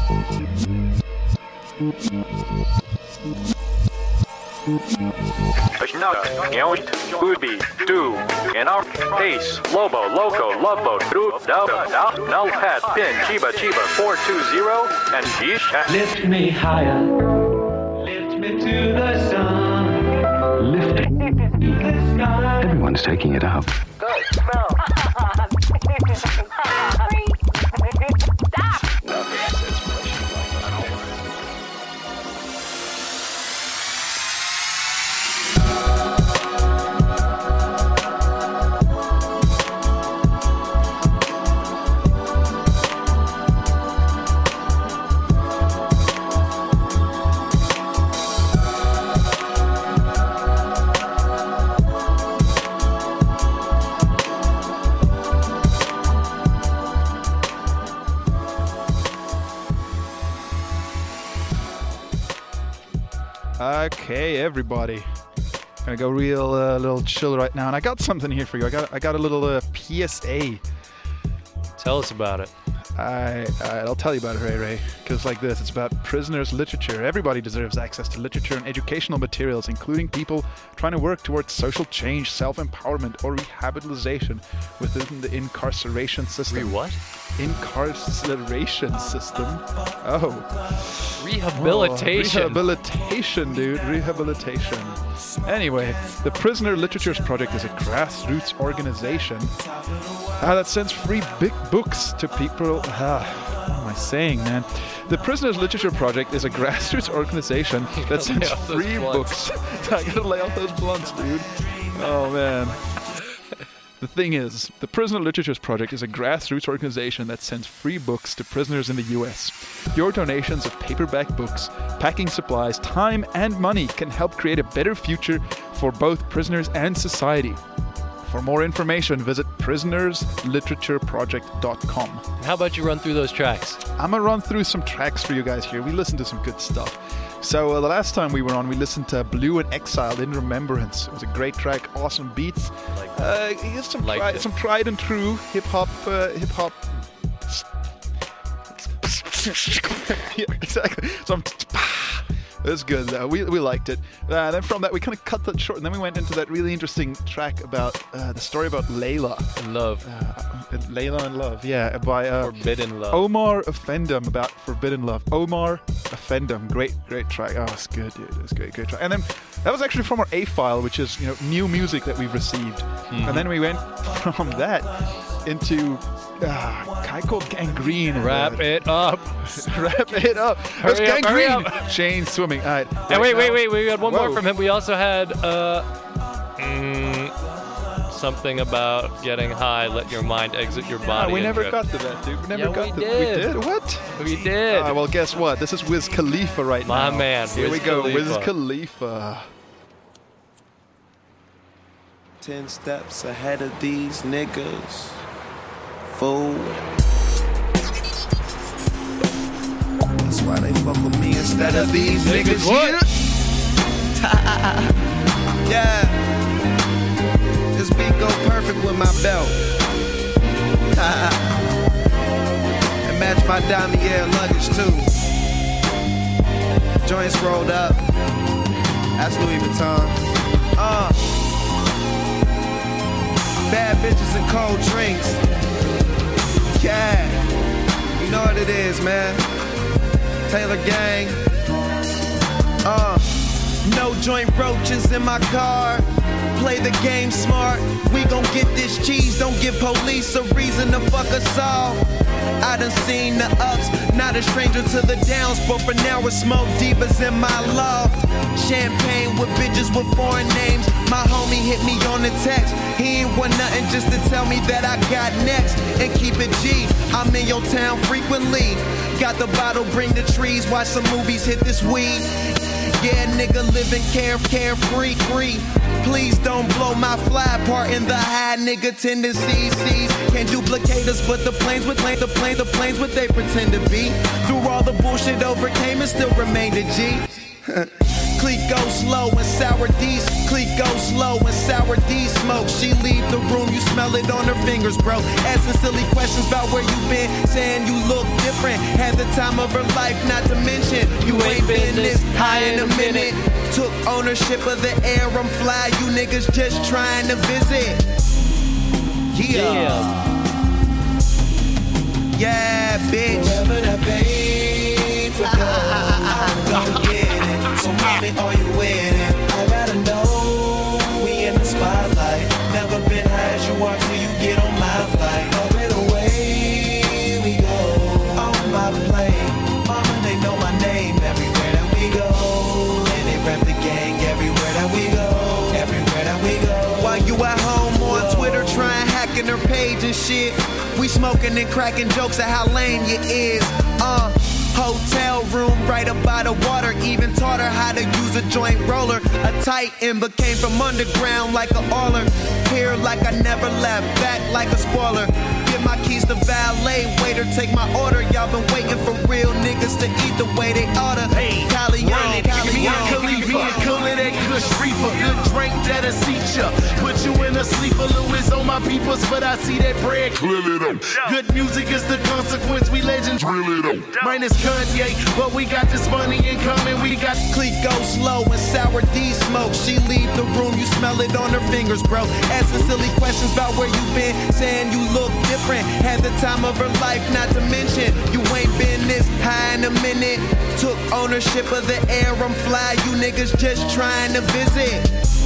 Ubi, Do, and our Ace, Lobo, Loco, Love Boat, Null Pad, Pin, Chiba, 420, and Gish. Lift me higher, lift me to the sun, lift me to the sky. Everyone's taking it up. Good smell. Okay, everybody. Gonna go real little chill right now, and I got something here for you. I got a little PSA. Tell us about it. I'll tell you about it, Ray. Because like this, it's about prisoners' literature. Everybody deserves access to literature and educational materials, including people trying to work towards social change, self-empowerment, or rehabilitation within the incarceration system. What? Incarceration system. Oh. Rehabilitation. Rehabilitation, dude. Rehabilitation. Anyway, the Prisoner Literatures Project is a grassroots organization that sends free big books to people. What am I saying, man? The Prisoners Literature Project is a grassroots organization that sends free books. I gotta lay off those blunts, dude. Oh, man. The thing is, the Prisoner Literatures Project is a grassroots organization that sends free books to prisoners in the US. Your donations of paperback books, packing supplies, time, and money can help create a better future for both prisoners and society. For more information, visit prisonersliteratureproject.com. How about you run through those tracks? I'm going to run through some tracks for you guys here. We listened to some good stuff. So the last time we were on, we listened to Blue and Exiled in Remembrance. It was a great track, awesome beats. Some tried and true hip-hop. Yeah, exactly. It was good. We liked it. Then from that, we kind of cut that short, and then we went into that really interesting track about the story about Layla and love. Layla and Love, yeah, by Forbidden Love. Omar Effendum, about Forbidden Love. Omar Effendum, great track. Oh, it's good, dude. It's great track. And then that was actually from our A file, which is new music that we've received. Mm-hmm. And then we went from that into guy called Gangrene. Wrap it up. Wrap it up. That's Gangrene. Chain swimming. All right. Yeah, wait. We had one more from him. We also had something about getting high, let your mind exit your body. We never got to that, dude. We never got to that. We did? What? We did. Well, guess what? This is Wiz Khalifa right now. My man. Here we go. Wiz Khalifa. 10 steps ahead of these niggas. Fool. That's why they fuck with me instead of these niggas. What? Yeah. This beat go perfect with my belt. And match my Damier luggage too. Joints rolled up. That's Louis Vuitton. Bad bitches and cold drinks. Yeah, you know what it is, man. Taylor Gang. No joint roaches in my car. Play the game smart. We gon' get this cheese. Don't give police a reason to fuck us all. I done seen the ups, not a stranger to the downs, but for now it's smoke divas in my loft. Champagne with bitches with foreign names. My homie hit me on the text. He ain't want nothing just to tell me that I got next. And keep it G, I'm in your town frequently. Got the bottle, bring the trees, watch some movies, hit this weed. Yeah, nigga living carefree, free. Please don't blow my fly part in the high nigga tendencies. Can't duplicate us, but the planes what they pretend to be. Through all the bullshit overcame and still remained a G. Clique go slow and sour D's. Clique go slow and sour D smoke. She leave the room, you smell it on her fingers, bro. Asking silly questions about where you been, saying you look different. Had the time of her life, not to mention you ain't been this high in a minute. Took ownership of the air, I'm fly. You niggas just trying to visit. Yeah, bitch. Wherever that pain for I don't get it. So mommy, are you with it? I gotta know we in the spotlight. Never been high as you are till you get on my flight. Up and away we go on my plane. Mama, they know my name everywhere that we go. And they rep the gang everywhere that we go. Everywhere that we go. While you at home on Twitter trying hacking her page and shit, we smoking and cracking jokes at how lame you is. Hotel room right up by the water. Even taught her how to use a joint roller. A titan but came from underground like a oiler. Here like I never left, back like a spoiler. Give my keys to valet, waiter take my order. Y'all been waiting for real niggas to eat the way they oughta. Hey, Callion, call it that Kush reefer. Good drink that'll seat ya. Put you in a sleeper. Louis on my peoples, but I see that bread clearly though. Good music is the consequence. We legends really though. Minus Kanye, but we got this money in common. We got Clique go slow and sour D smoke. She leave the room, you smell it on her fingers, bro. Asking silly questions about where you been, saying you look different. Had the time of her life, not to mention you ain't been this high in a minute. Took ownership of the air, I'm fly. You niggas just trying to visit.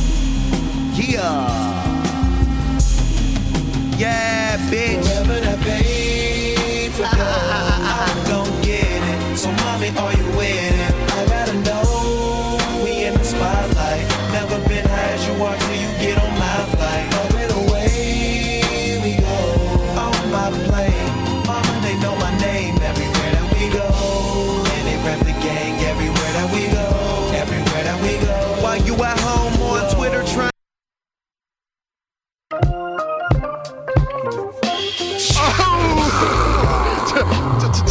Yeah, bitch. Wherever that pain for I don't get it. So mommy, are you with it? I gotta know we in the spotlight. Never been high as you are till you get on my flight. Up and away we go on my plane. Mama, they know my name everywhere that we go. And they rep the gang everywhere that we go. Everywhere that we go. While you at home on Twitter trying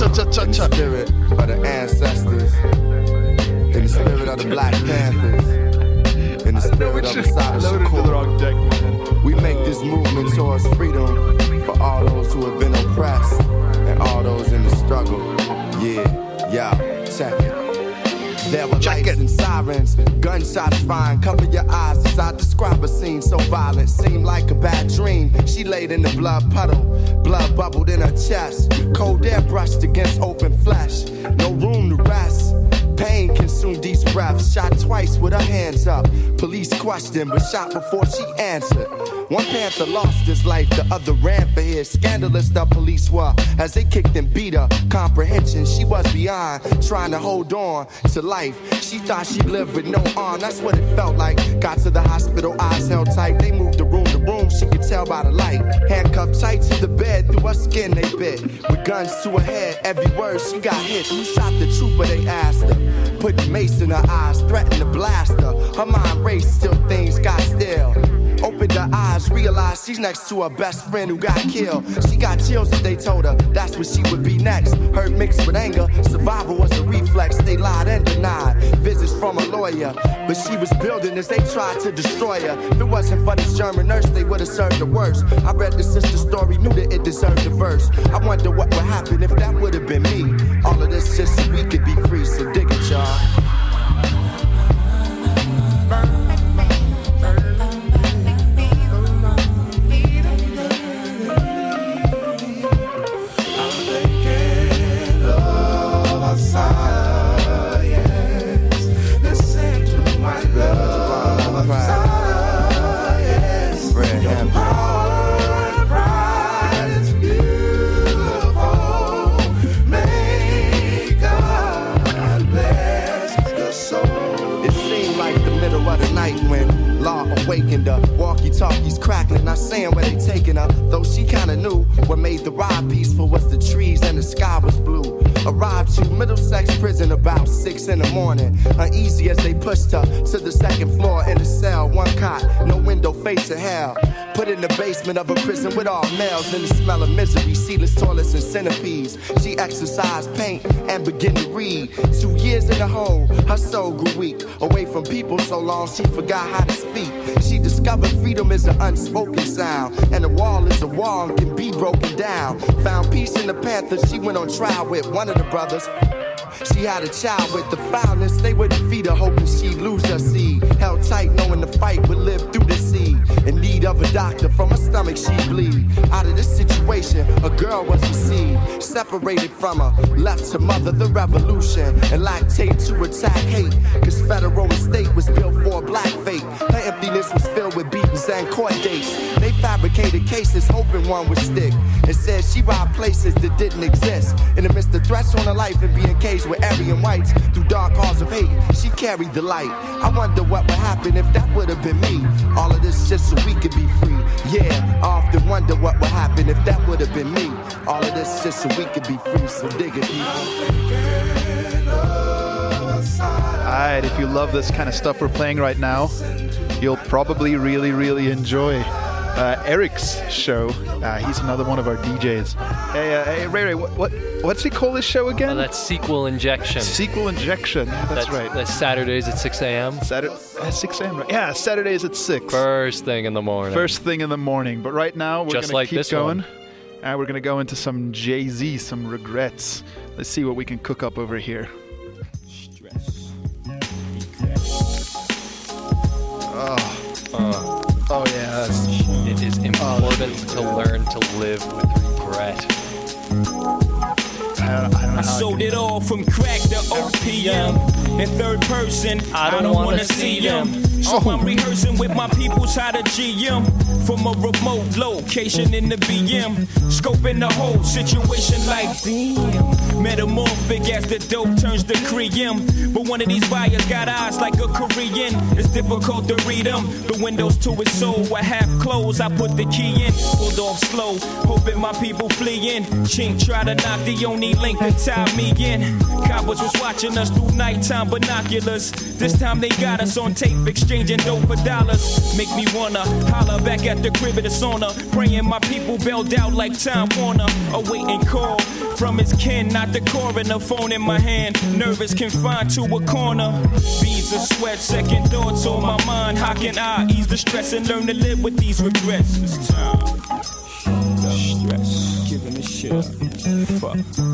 In the spirit of the ancestors. In the spirit of the Black Panthers. In the spirit of Assata Shakur. We make this movement towards freedom for all those who have been oppressed and all those in the struggle. Yeah, check it. There were lights and sirens, gunshots flying. Cover your eyes as I describe a scene so violent. Seemed like a bad dream. She laid in the blood puddle. Blood bubbled in her chest. Cold air brushed against open flesh. No room to rest. Pain consumed each breath. Shot twice with her hands up. Police questioned, but shot before she answered. One Panther lost his life, the other ran for his. Scandalous the police were as they kicked and beat her. Comprehension, she was beyond, trying to hold on to life. She thought she lived with no arm, that's what it felt like. Got to the hospital, eyes held tight. They moved the room to room, she could tell by the light. Handcuffed tight to the bed, through her skin they bit. With guns to her head, every word she got hit. Who shot the trooper, they asked her. Put mace in her eyes, threatened to blast her. Her mind raced till things got still. Opened her eyes, realized she's next to her best friend who got killed. She got chills as they told her that's what she would be next. Hurt mixed with anger, survival was a reflex. They lied and denied visits from a lawyer, but she was building as they tried to destroy her. If it wasn't for this German nurse, they would have served the worst. I read the sister's story, knew that it deserved a verse. I wonder what would happen if that would have been me. All of this just so we could be free, so dig it, y'all. Awakened her, walkie-talkies crackling, not saying where they taking her. Though she kinda knew what made the ride peaceful was the trees and the sky was blue. Arrived to Middlesex prison about 6 in the morning. Uneasy as they pushed her to the second floor in a cell. One cot, no window facing hell. Put in the basement of a prison with all males in the smell of misery, seedless toilets and centipedes. She exercised, paint, and began to read. 2 years in the hole, her soul grew weak. Away from people so long she forgot how to speak. She discovered freedom is an unspoken sound, and a wall is a wall and can be broken down. Found peace in the Panthers, she went on trial with one of the brothers. She had a child with the foulness, they would defeat her, hoping she'd lose her seed. Held tight, knowing the fight would live through the seed. In need of a doctor, from her stomach she'd bleed. Out of this situation, a girl was conceived. Separated from her, left to mother the revolution. And lactate to attack hate, cause federal estate was built for a black fate. Her emptiness was filled with beatings and court dates. They fabricated cases, hoping one would stick. And said she robbed places that didn't exist. In the midst of threats on her life and being caged with Aryan whites through dark halls of hate, she carried the light. I wonder what would happen if that would have been me. All of this just so we could be free. Yeah, I often wonder what would happen if that would have been me. All of this just so we could be free. So dig it, people. Alright, if you love this kind of stuff we're playing right now, you'll probably really enjoy Eric's show. He's another one of our DJs. Hey, Ray, what's he call his show again? That's Sequel Injection. Sequel Injection. That's right. That's Saturdays at 6 a.m. Saturday at 6 a.m. Right? Yeah, Saturdays at 6. First thing in the morning. But right now we're Just gonna like keep this going. one. We're gonna go into some Jay-Z, some Regrets. Let's see what we can cook up over here. Oh yeah. It is important to learn to live with regret. I don't know I sold it all from crack to OPM. In third person, I don't wanna see them. So I'm rehearsing with my peoples how to GM. From a remote location in the BM. Scoping the whole situation like damn. Metamorphic as the dope turns to cream. But one of these buyers got eyes like a Korean. It's difficult to read them. The windows to his soul were half closed. I put the key in, pulled off slow, hoping my people flee in. Chink try to knock the only link that tied me in. Coppers was watching us through nighttime binoculars. This time they got us on tape, exchanging dope for dollars. Make me wanna holler back at the crib of the sauna. Praying my people bailed out like Time Warner. Awaiting call from his kin, not at the coroner, phone in my hand, nervous, confined to a corner. Beads of sweat, second thoughts on my mind. How can I ease the stress and learn to live with these regrets? It's time. Stress, giving a shit up. Fuck.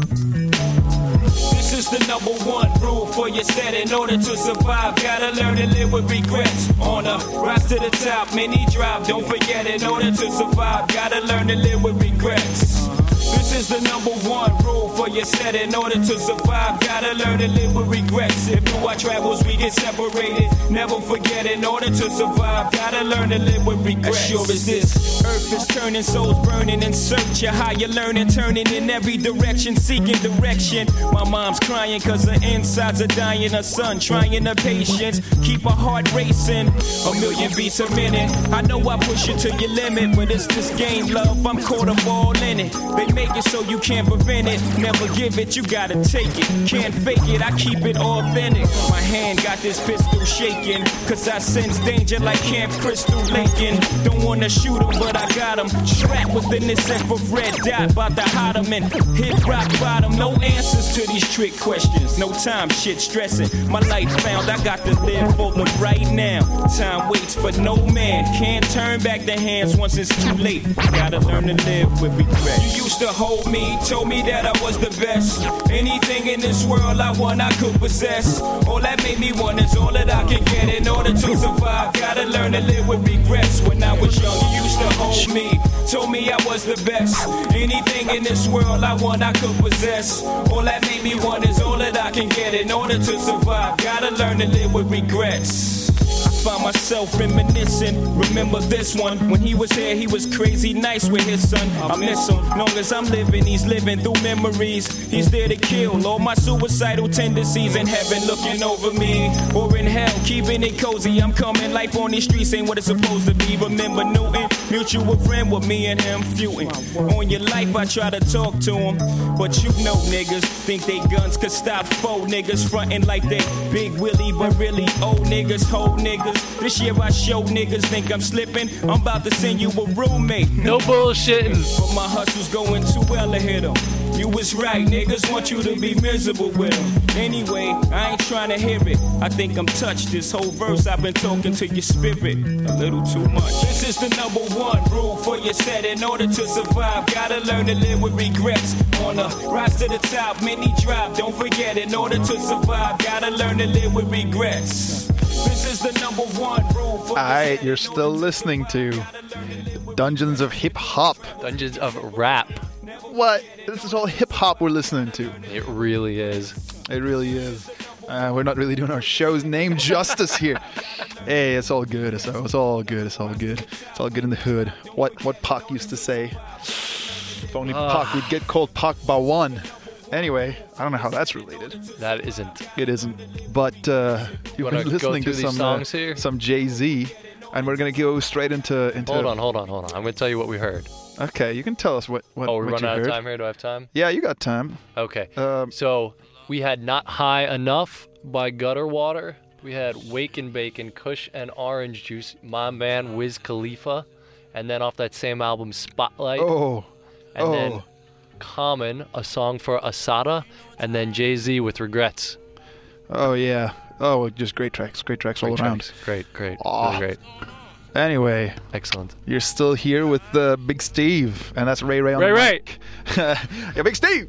This is the number one rule for your set. In order to survive, gotta learn to live with regrets. On a rise to the top, many drive. Don't forget, in order to survive, gotta learn to live with regrets. This is the number one rule for your set. In order to survive, gotta learn to live with regrets. If through our travels we get separated, never forget, in order to survive, gotta learn to live with regrets. As sure as this earth is turning, souls burning in search of higher learning, turning in every direction, seeking direction. My mom's crying cause her insides are dying. Her son trying her patience, keep her heart racing. A million beats a minute. I know I push it to your limit, but it's this game, love. I'm caught up all in it. They make it so you can't prevent it. Never give it, you gotta take it. Can't fake it, I keep it authentic. My hand got this pistol shaking, cause I sense danger like Camp Crystal Lincoln. Don't wanna shoot him, but I got him trapped within this infrared dot. About to hide him and hit rock bottom. No answers to these trick questions. No time, shit stressing. My life found, I got to live for the right now. Time waits for no man. Can't turn back the hands once it's too late. Gotta learn to live with regret. You used to hold me, told me that I was the best. Anything in this world I want, I could possess. All that made me want is all that I can get. In order to survive, gotta learn to live with regrets. When I was young, you used to hold me, told me I was the best. Anything in this world I want, I could possess. All that made me want is all that I can get. In order to survive, gotta learn to live with regrets. Find myself reminiscing. Remember this one, when he was here, he was crazy nice with his son. I miss him. Long as I'm living, he's living through memories. He's there to kill all my suicidal tendencies. In heaven looking over me, or in hell keeping it cozy. I'm coming, life on these streets ain't what it's supposed to be. Remember Newton, mutual friend with me and him feuding. On your life I try to talk to him, but you know niggas think they guns could stop faux niggas fronting like they Big Willie, but really old niggas, whole niggas. This year I show niggas think I'm slipping. I'm about to send you a roommate. No bullshitting. But my hustle's going too well to hit 'em. You was right, niggas want you to be miserable with them. Anyway, I ain't trying to hear it. I think I'm touched. This whole verse I've been talking to your spirit a little too much. This is the number one rule for your set. In order to survive, gotta learn to live with regrets. On a rise to the top, many drop. Don't forget, in order to survive, gotta learn to live with regrets. This is the number one rule for Alright, you're still listening to Dungeons of Hip Hop. Dungeons of Rap. What? This is all hip hop we're listening to. It really is. It really is. We're not really doing our show's name justice here. Hey, it's all good. It's all good. It's all good. It's all good in the hood. What Pac used to say. If only Pac would get called Pac by one. Anyway, I don't know how that's related. That isn't. It isn't. But you've been listening to some Jay-Z, and we're gonna go straight into. Hold on. I'm gonna tell you what we heard. Okay, you can tell us what. Oh, we're what running out heard. of time here. Do I have time? Yeah, you got time. Okay. So we had "Not High Enough" by Gutter Water. We had "Wake and Bacon," Kush and Orange Juice, my man Wiz Khalifa, and then off that same album, "Spotlight." And then Common, a song for Asada, and then Jay-Z with "Regrets." Oh yeah. Oh, just great tracks all around. Great. Oh. Really great. Anyway, excellent. You're still here with Big Steve, and that's Ray on the mic. Yeah, Big Steve.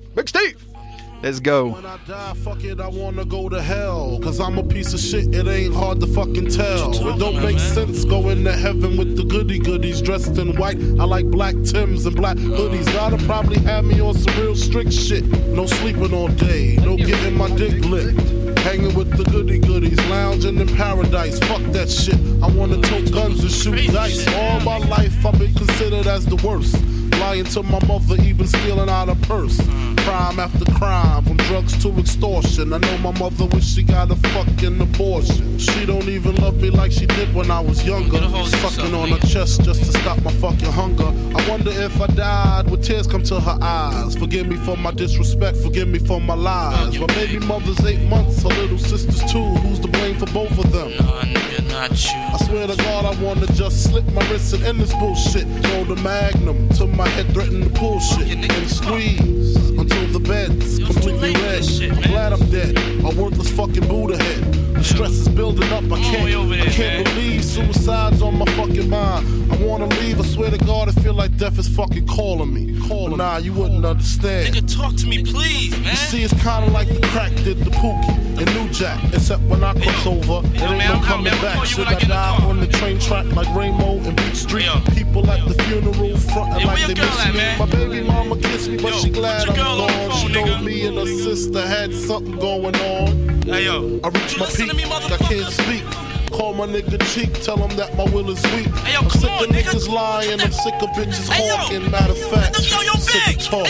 Let's go. When I die, fuck it, I wanna go to hell. Cause I'm a piece of shit, it ain't hard to fucking tell. It don't make sense going to heaven with the goody goodies dressed in white. I like black Timbs and black hoodies. Gotta probably have me on some real strict shit. No sleeping all day, no getting my dick licked. Hanging with the goody goodies, lounging in paradise. Fuck that shit. I wanna tote guns and shoot dice. All my life I've been considered as the worst. Lying to my mother, even stealing out her purse. Crime after crime, from drugs to extortion. I know my mother wish she got a fucking abortion. She don't even love me like she did when I was younger. Sucking on her chest just to stop my fucking hunger. I wonder if I died, would tears come to her eyes? Forgive me for my disrespect, forgive me for my lies. My baby mother's 8 months, her little sister's 2. Who's to blame for both of them? Not you. I swear to God, I wanna just slip my wrist and end this bullshit. Throw the magnum till my head threaten to pull shit and squeeze until the bed's completely red. I'm glad I'm dead. A worthless fucking Buddha head. The stress is building up. I can't believe suicide's on my fucking mind. I wanna leave. I swear to God, I feel like death is fucking calling me. But nah, you wouldn't understand. Nigga, talk to me, please, man. You see, it's kinda like the crack did the Pookie and New Jack. Except when I cross over, it ain't no coming back. Should I die on the train track like Rainbow and Beat Street? People at the funeral frontin' like they miss me. My baby mama kissed me, but she glad I'm gone. She know me and her sister had something going on. I reached my peak, I can't speak. Call my nigga cheek, tell him that my will is weak. I'm sick of niggas lying, I'm sick of bitches hawking. Matter of fact, sick of talking.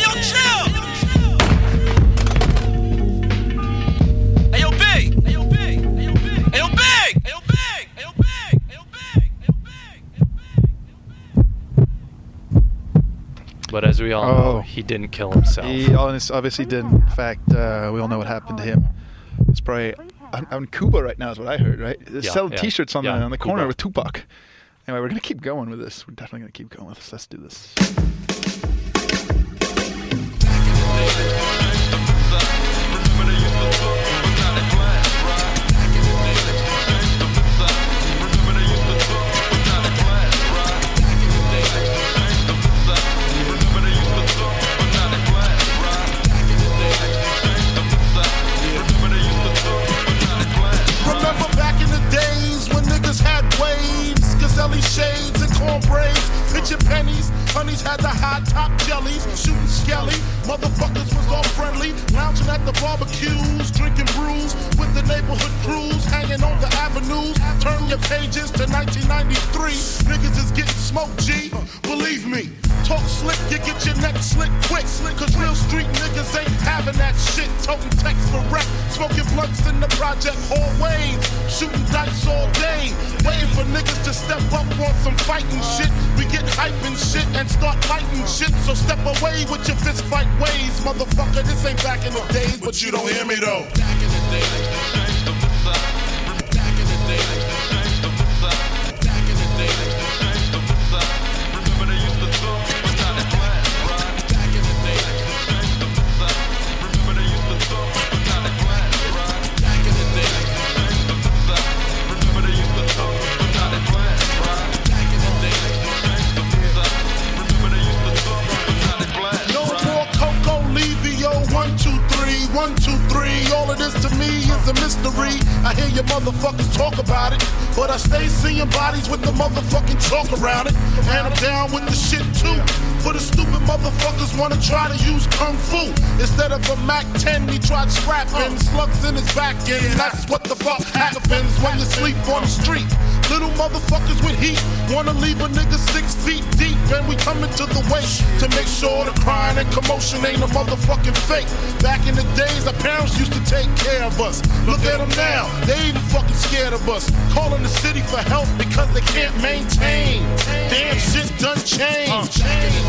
Ayo, Big! Ayo, Big! Ayo, Big! Ayo, Big! Ayo, Big! Ayo, Big! Ayo, Big! But as we all know, he didn't kill himself. He obviously didn't. In fact, we all know what happened to him. It's probably out in Cuba right now is what I heard, right? They sell T-shirts on the corner Cuba. With Tupac. Anyway, we're going to keep going with this. We're definitely going to keep going with this. Let's do this. Shades and corn braids, picture pennies, honeys had the high top jellies, shooting skelly, motherfuckers was all friendly, lounging at the barbecues, drinking brews, with the neighborhood crews, hanging on the avenues, turn your pages to 1993, niggas is getting smoked, G, believe me, talk slick, you get your neck slick quick, cause real street niggas ain't having that shit, toting text for wreck, smoking blunts in the project hallways, shooting dice all day, waiting for niggas to step up on some fighting shit. We get hype and shit and start lighting shit. So step away with your fist fight ways, motherfucker. This ain't back in the days, but you don't hear me though. Back in the day. Back in the day. Back in the day. Remember they used to talk about the class, right? Back in the day. Remember they used to talk about the class, right? Back in the day. Remember they used to talk about the class, right? Back in the day. Remember they used to talk about the class. No more Coco Levio, 1, 2, 3, 1, 2, 3. All of this to me is a mystery. I hear you motherfuckers talk about it, but I stay seeing bodies with the motherfucking chalk around it. And I'm down with the shit too. For the stupid motherfuckers wanna try to use Kung Fu. Instead of a Mac 10, he tried scrapping slugs in his back end. That's what the fuck happens when you sleep on the street. Little motherfuckers with heat wanna leave a nigga 6 feet deep. And we coming to the waist to make sure the crying and commotion ain't a motherfucking fake. Back in the days, our parents used to take care of us. Look at them now, they even fucking scared of us. Calling the city for help because they can't maintain. Damn shit done changed.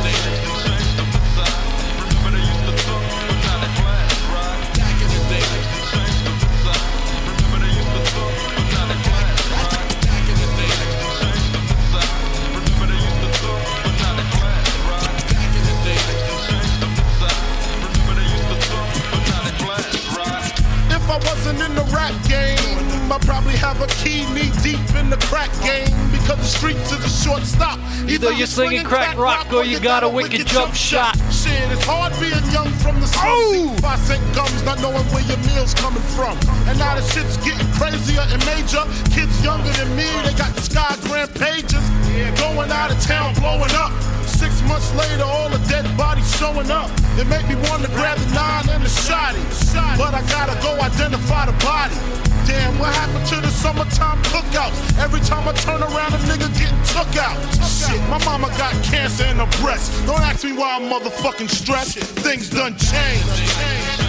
If I wasn't in the rap game, I probably have a key knee deep in the crack game. Because the streets is a short stop. Either you're slinging crack rock or you got a wicked jump shot. Shit, it's hard being young from the slums. 5 cent gums, not knowing where your meal's coming from. And now the shit's getting crazier and major. Kids younger than me, they got the Sky Grand pages. Going out of town, blowing up. 6 months later, all the dead bodies showing up. It made me want to grab the 9 and the shotty. But I gotta go identify the body. Damn, what happened to the summertime cookouts? Every time I turn around, a nigga getting took out. Shit, my mama got cancer in her breast. Don't ask me why I'm motherfucking stressed. Things done changed.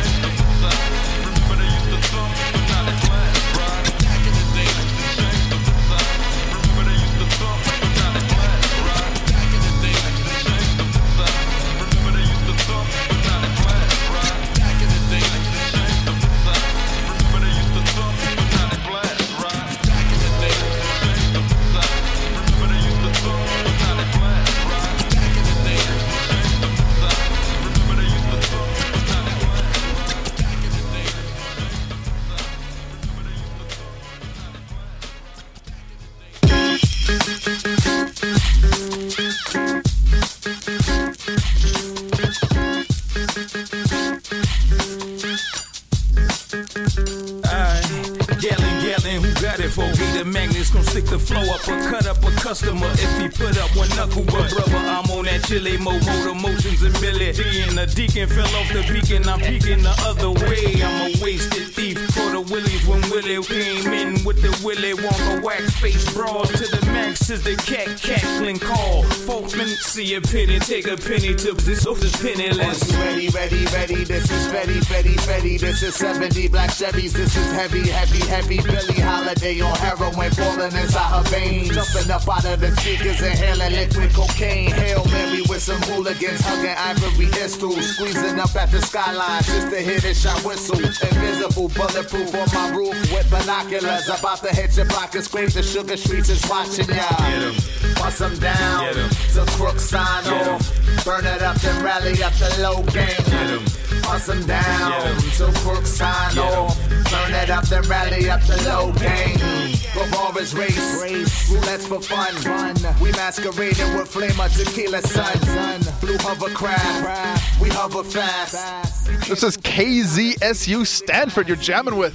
the flow up or cut up a customer if he put up one knuckle. But brother, I'm on that chili mode, emotions and Billy. Being a deacon fell off the beacon, I'm peeking the other way. I'm a wasted thief for the willies when Willie came in with the Willy Wonka wax face broad to the max is the cat cackling call. Folkman, see a penny, take a penny to this penniless. Ready, ready, ready, this is Fetty, Fetty, Fetty, this is 70 black Chevys, this is heavy, heavy, heavy. Billie Holiday on heroin, falling inside her veins. Jumping up out of the speakers, inhaling liquid cocaine. Hail Mary with some hooligans, hugging ivory crystals. Squeezing up at the skyline just to hear the shot whistle. Invisible, bulletproof on my roof with binoculars. About to hit your block and scream, the Sugar Streets is watching y'all. Bust them down, till Crook sign off. Burn it up and rally up the low gang. Bust them down, till Crook sign off. Burn it up and rally up the low gang. Revolvers race, roulette's for fun. We masquerading with flame of tequila sun. Blue hovercraft, we hover fast. This is KZSU Stanford you're jamming with.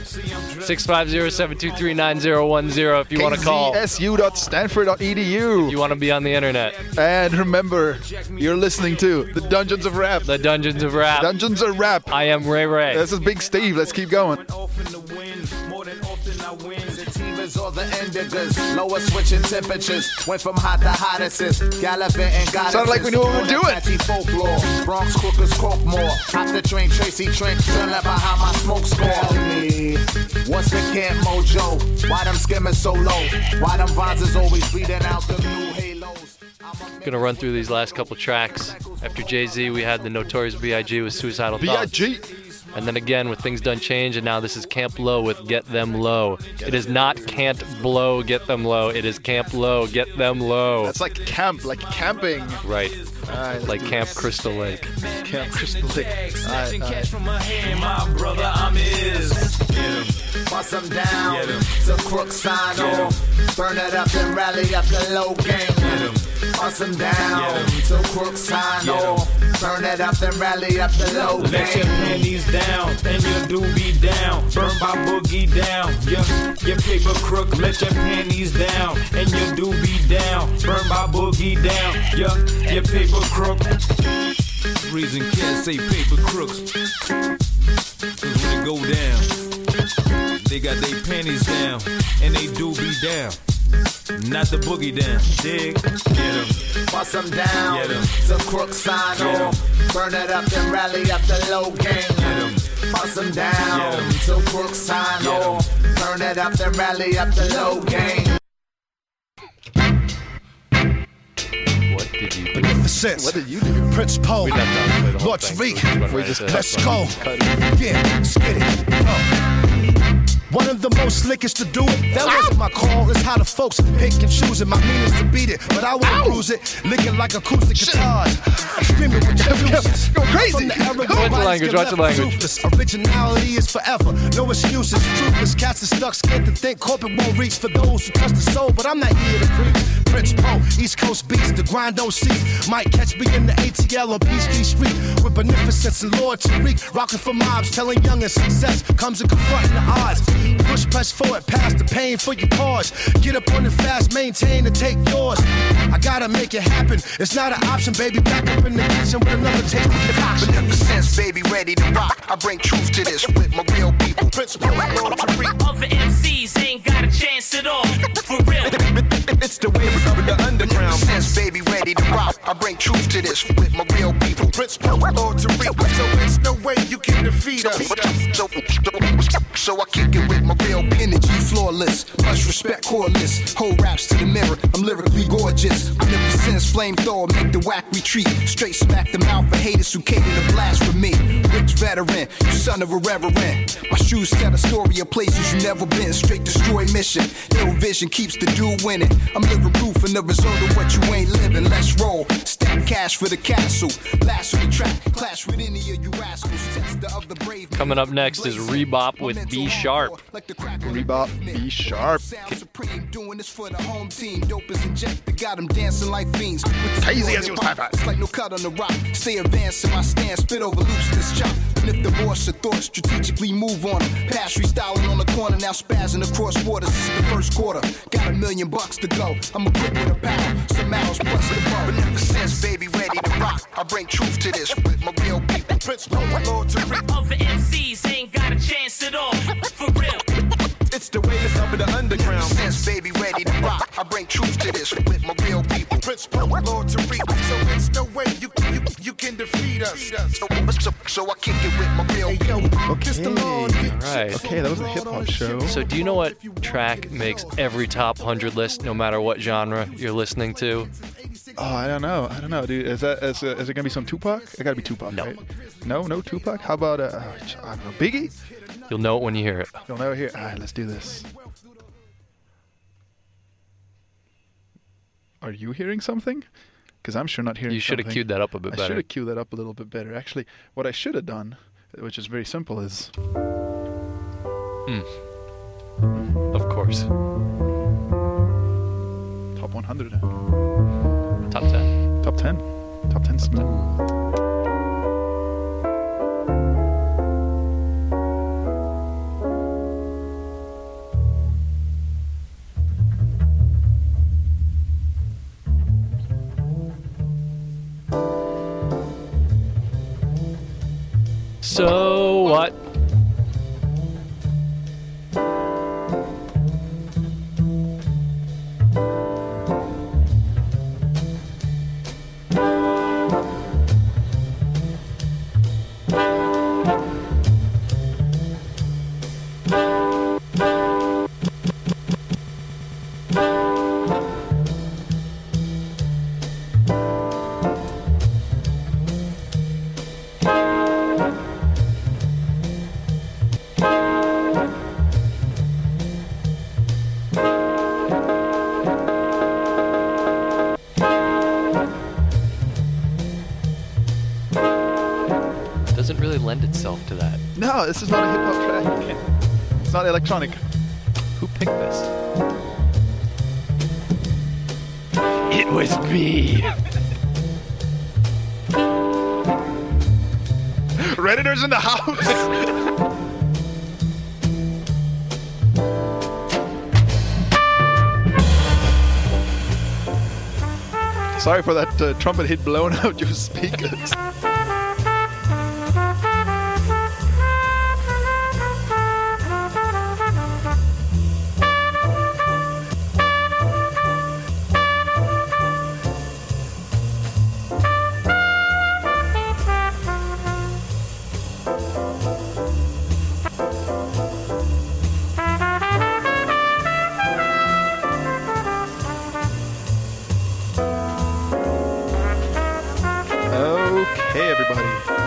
650-723-9010 if you want to call. KZSU.stanford.edu. If you want to be on the internet. And remember, you're listening to the Dungeons of Rap. The Dungeons of Rap. Dungeons of Rap. I am Ray Ray. This is Big Steve. Let's keep going. Or the indigers, lower switching temperatures, went from hot to hottest, galloping and goddesses. Sounded like we knew what we were doing. Folklore, Bronx Crookers, Croakmore, hop the train, Tracy Trent, turn up behind my smoke score. Me, what's the camp mojo? Why them skimmers so low? Why them vines is always reading out the new halos? Gonna run through these last couple tracks. After Jay-Z, we had the Notorious B.I.G. with Suicidal Thoughts. B.I.G. And then again with Things Done Change, and now this is Camp Low with Get Them Low. It is not Can't Blow, Get Them Low. It is Camp Low, Get Them Low. That's like camp, like camping. Right. Like Camp Crystal Lake. Camp Crystal Lake. Cash from my hand, my brother, I'm his. Bust them down, till Crook sign off. Burn it up and rally up the low gang. Bust them down, till Crook sign off. Burn it up and rally up the low gang. Let your panties down and your doobie down. Burn by boogie down. Your paper crook. Let your panties down and your doobie down. Burn by boogie down. Your paper crook. Reason can't say paper crooks. Cause when it go down, they got their panties down and they doobie down. Not the boogie down, dig? Get 'em. Bust them down, till Crook sign off. Burn it up and rally up the low gang. Bust them down, till Crook sign off. Burn it up and rally up the low gang. What did you do? Beneficence. What did you do? Prince Poe. Lord Tariq. Let's go. Yeah, let's get it. One of the most slickest to do it. That wasn't my call. It's how the folks pick and choose it. My meaning's to beat it, but I won't bruise it. Licking like acoustic guitars. Screaming with excuses. Go crazy. Watch the language. Watch the language. Originality is forever. No excuses. Truthless cats are stuck, scared to think corporate won't reach for those who touch the soul. But I'm not here to preach. Prince Poe, East Coast beats, the grind don't cease. Might catch me in the ATL or Peachtree Street with beneficence and Lord Tariq. Rocking for mobs, telling young and success comes in confronting the odds. Push, press forward, past the pain for your cause. Get up on it fast, maintain and take yours. I gotta make it happen. It's not an option, baby. Back up in the kitchen with another taste of concoction. Beneficence, baby, ready to rock. I bring truth to this with my real people. Principal, Lord Tariq. Other MCs ain't got a chance at all. For real. It's the way we cover the underground. Beneficence, baby, ready to rock. I bring truth to this with my real people. Principal, Lord Tariq. So it's no way you can defeat us. So I kick it with my real energy, flawless, much respect, cordless. Whole raps to the mirror, I'm lyrically gorgeous. Beneficence, flamethrower, make the whack retreat. Straight smack them out for haters who cater to blast for me. Rich veteran, you son of a reverend. My shoes tell a story of places you never been. Straight destroy mission, ill vision keeps the dude winning. I'm living proof in the result of what you ain't living. Let's roll, stack cash for the castle. Last on the track, clash with any of you rascals. Tester of the brave. Coming up next is Rebop with B Sharp. Rebop, B Sharp. Doing this for the home team. Dope is injected, got them dancing like fiends. Crazy as you type. It's like no cut on the rock. Stay advanced in my stance, spit over loops this chop. And if the boss of thought strategically move on them. Past freestyling on the corner, now spazzing across borders. This is the first quarter. Got $1 million to go. I'm equipped with a pound, some miles plus the bow. But never since, baby, ready to rock. I bring truth to this with my real people. Principle, Lord to reap. Other MCs ain't got a chance at all. For real. It's the way it's up in the underground. Since baby ready to rock, I bring truth to this with my real people. Principle, Lord to reap. So it's no way you can defeat us. So I kick it with my real people. Okay. Right. Okay, that was a hip hop show. So do you know what track makes every top 100 list, no matter what genre you're listening to? Oh, I don't know, dude. Is it gonna be some Tupac? It gotta be Tupac, no. Right? No Tupac. How about I don't know, Biggie? You'll know it when you hear it. You'll never hear. All right, let's do this. Are you hearing something? Because I'm sure not hearing. You should have queued that up a bit better. I should have queued that up a little bit better. Actually, what I should have done, which is very simple, is. Of course. Top 100. Top 10. Top 10. Top 10 smooth. So what? Doesn't really lend itself to that. No, this is not a hip hop track. It's not electronic. Who picked this? It was me. Redditors in the house. Sorry for that trumpet hit blowing out your speakers. Okay, everybody.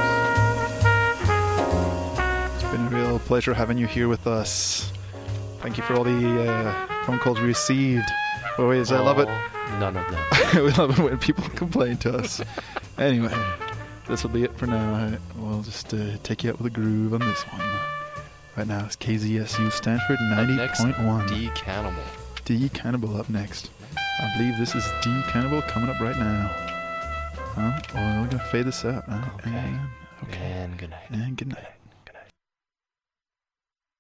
It's been a real pleasure having you here with us. Thank you for all the phone calls we received. Always, I love it. None of them. We love it when people complain to us. Anyway, this will be it for now. We'll just take you out with a groove on this one. Right now, it's KZSU Stanford 90.1. D Cannibal. D Cannibal up next. I believe this is D Cannibal coming up right now. Well, we're going to fade this out. Okay. Okay. And good night. And good night.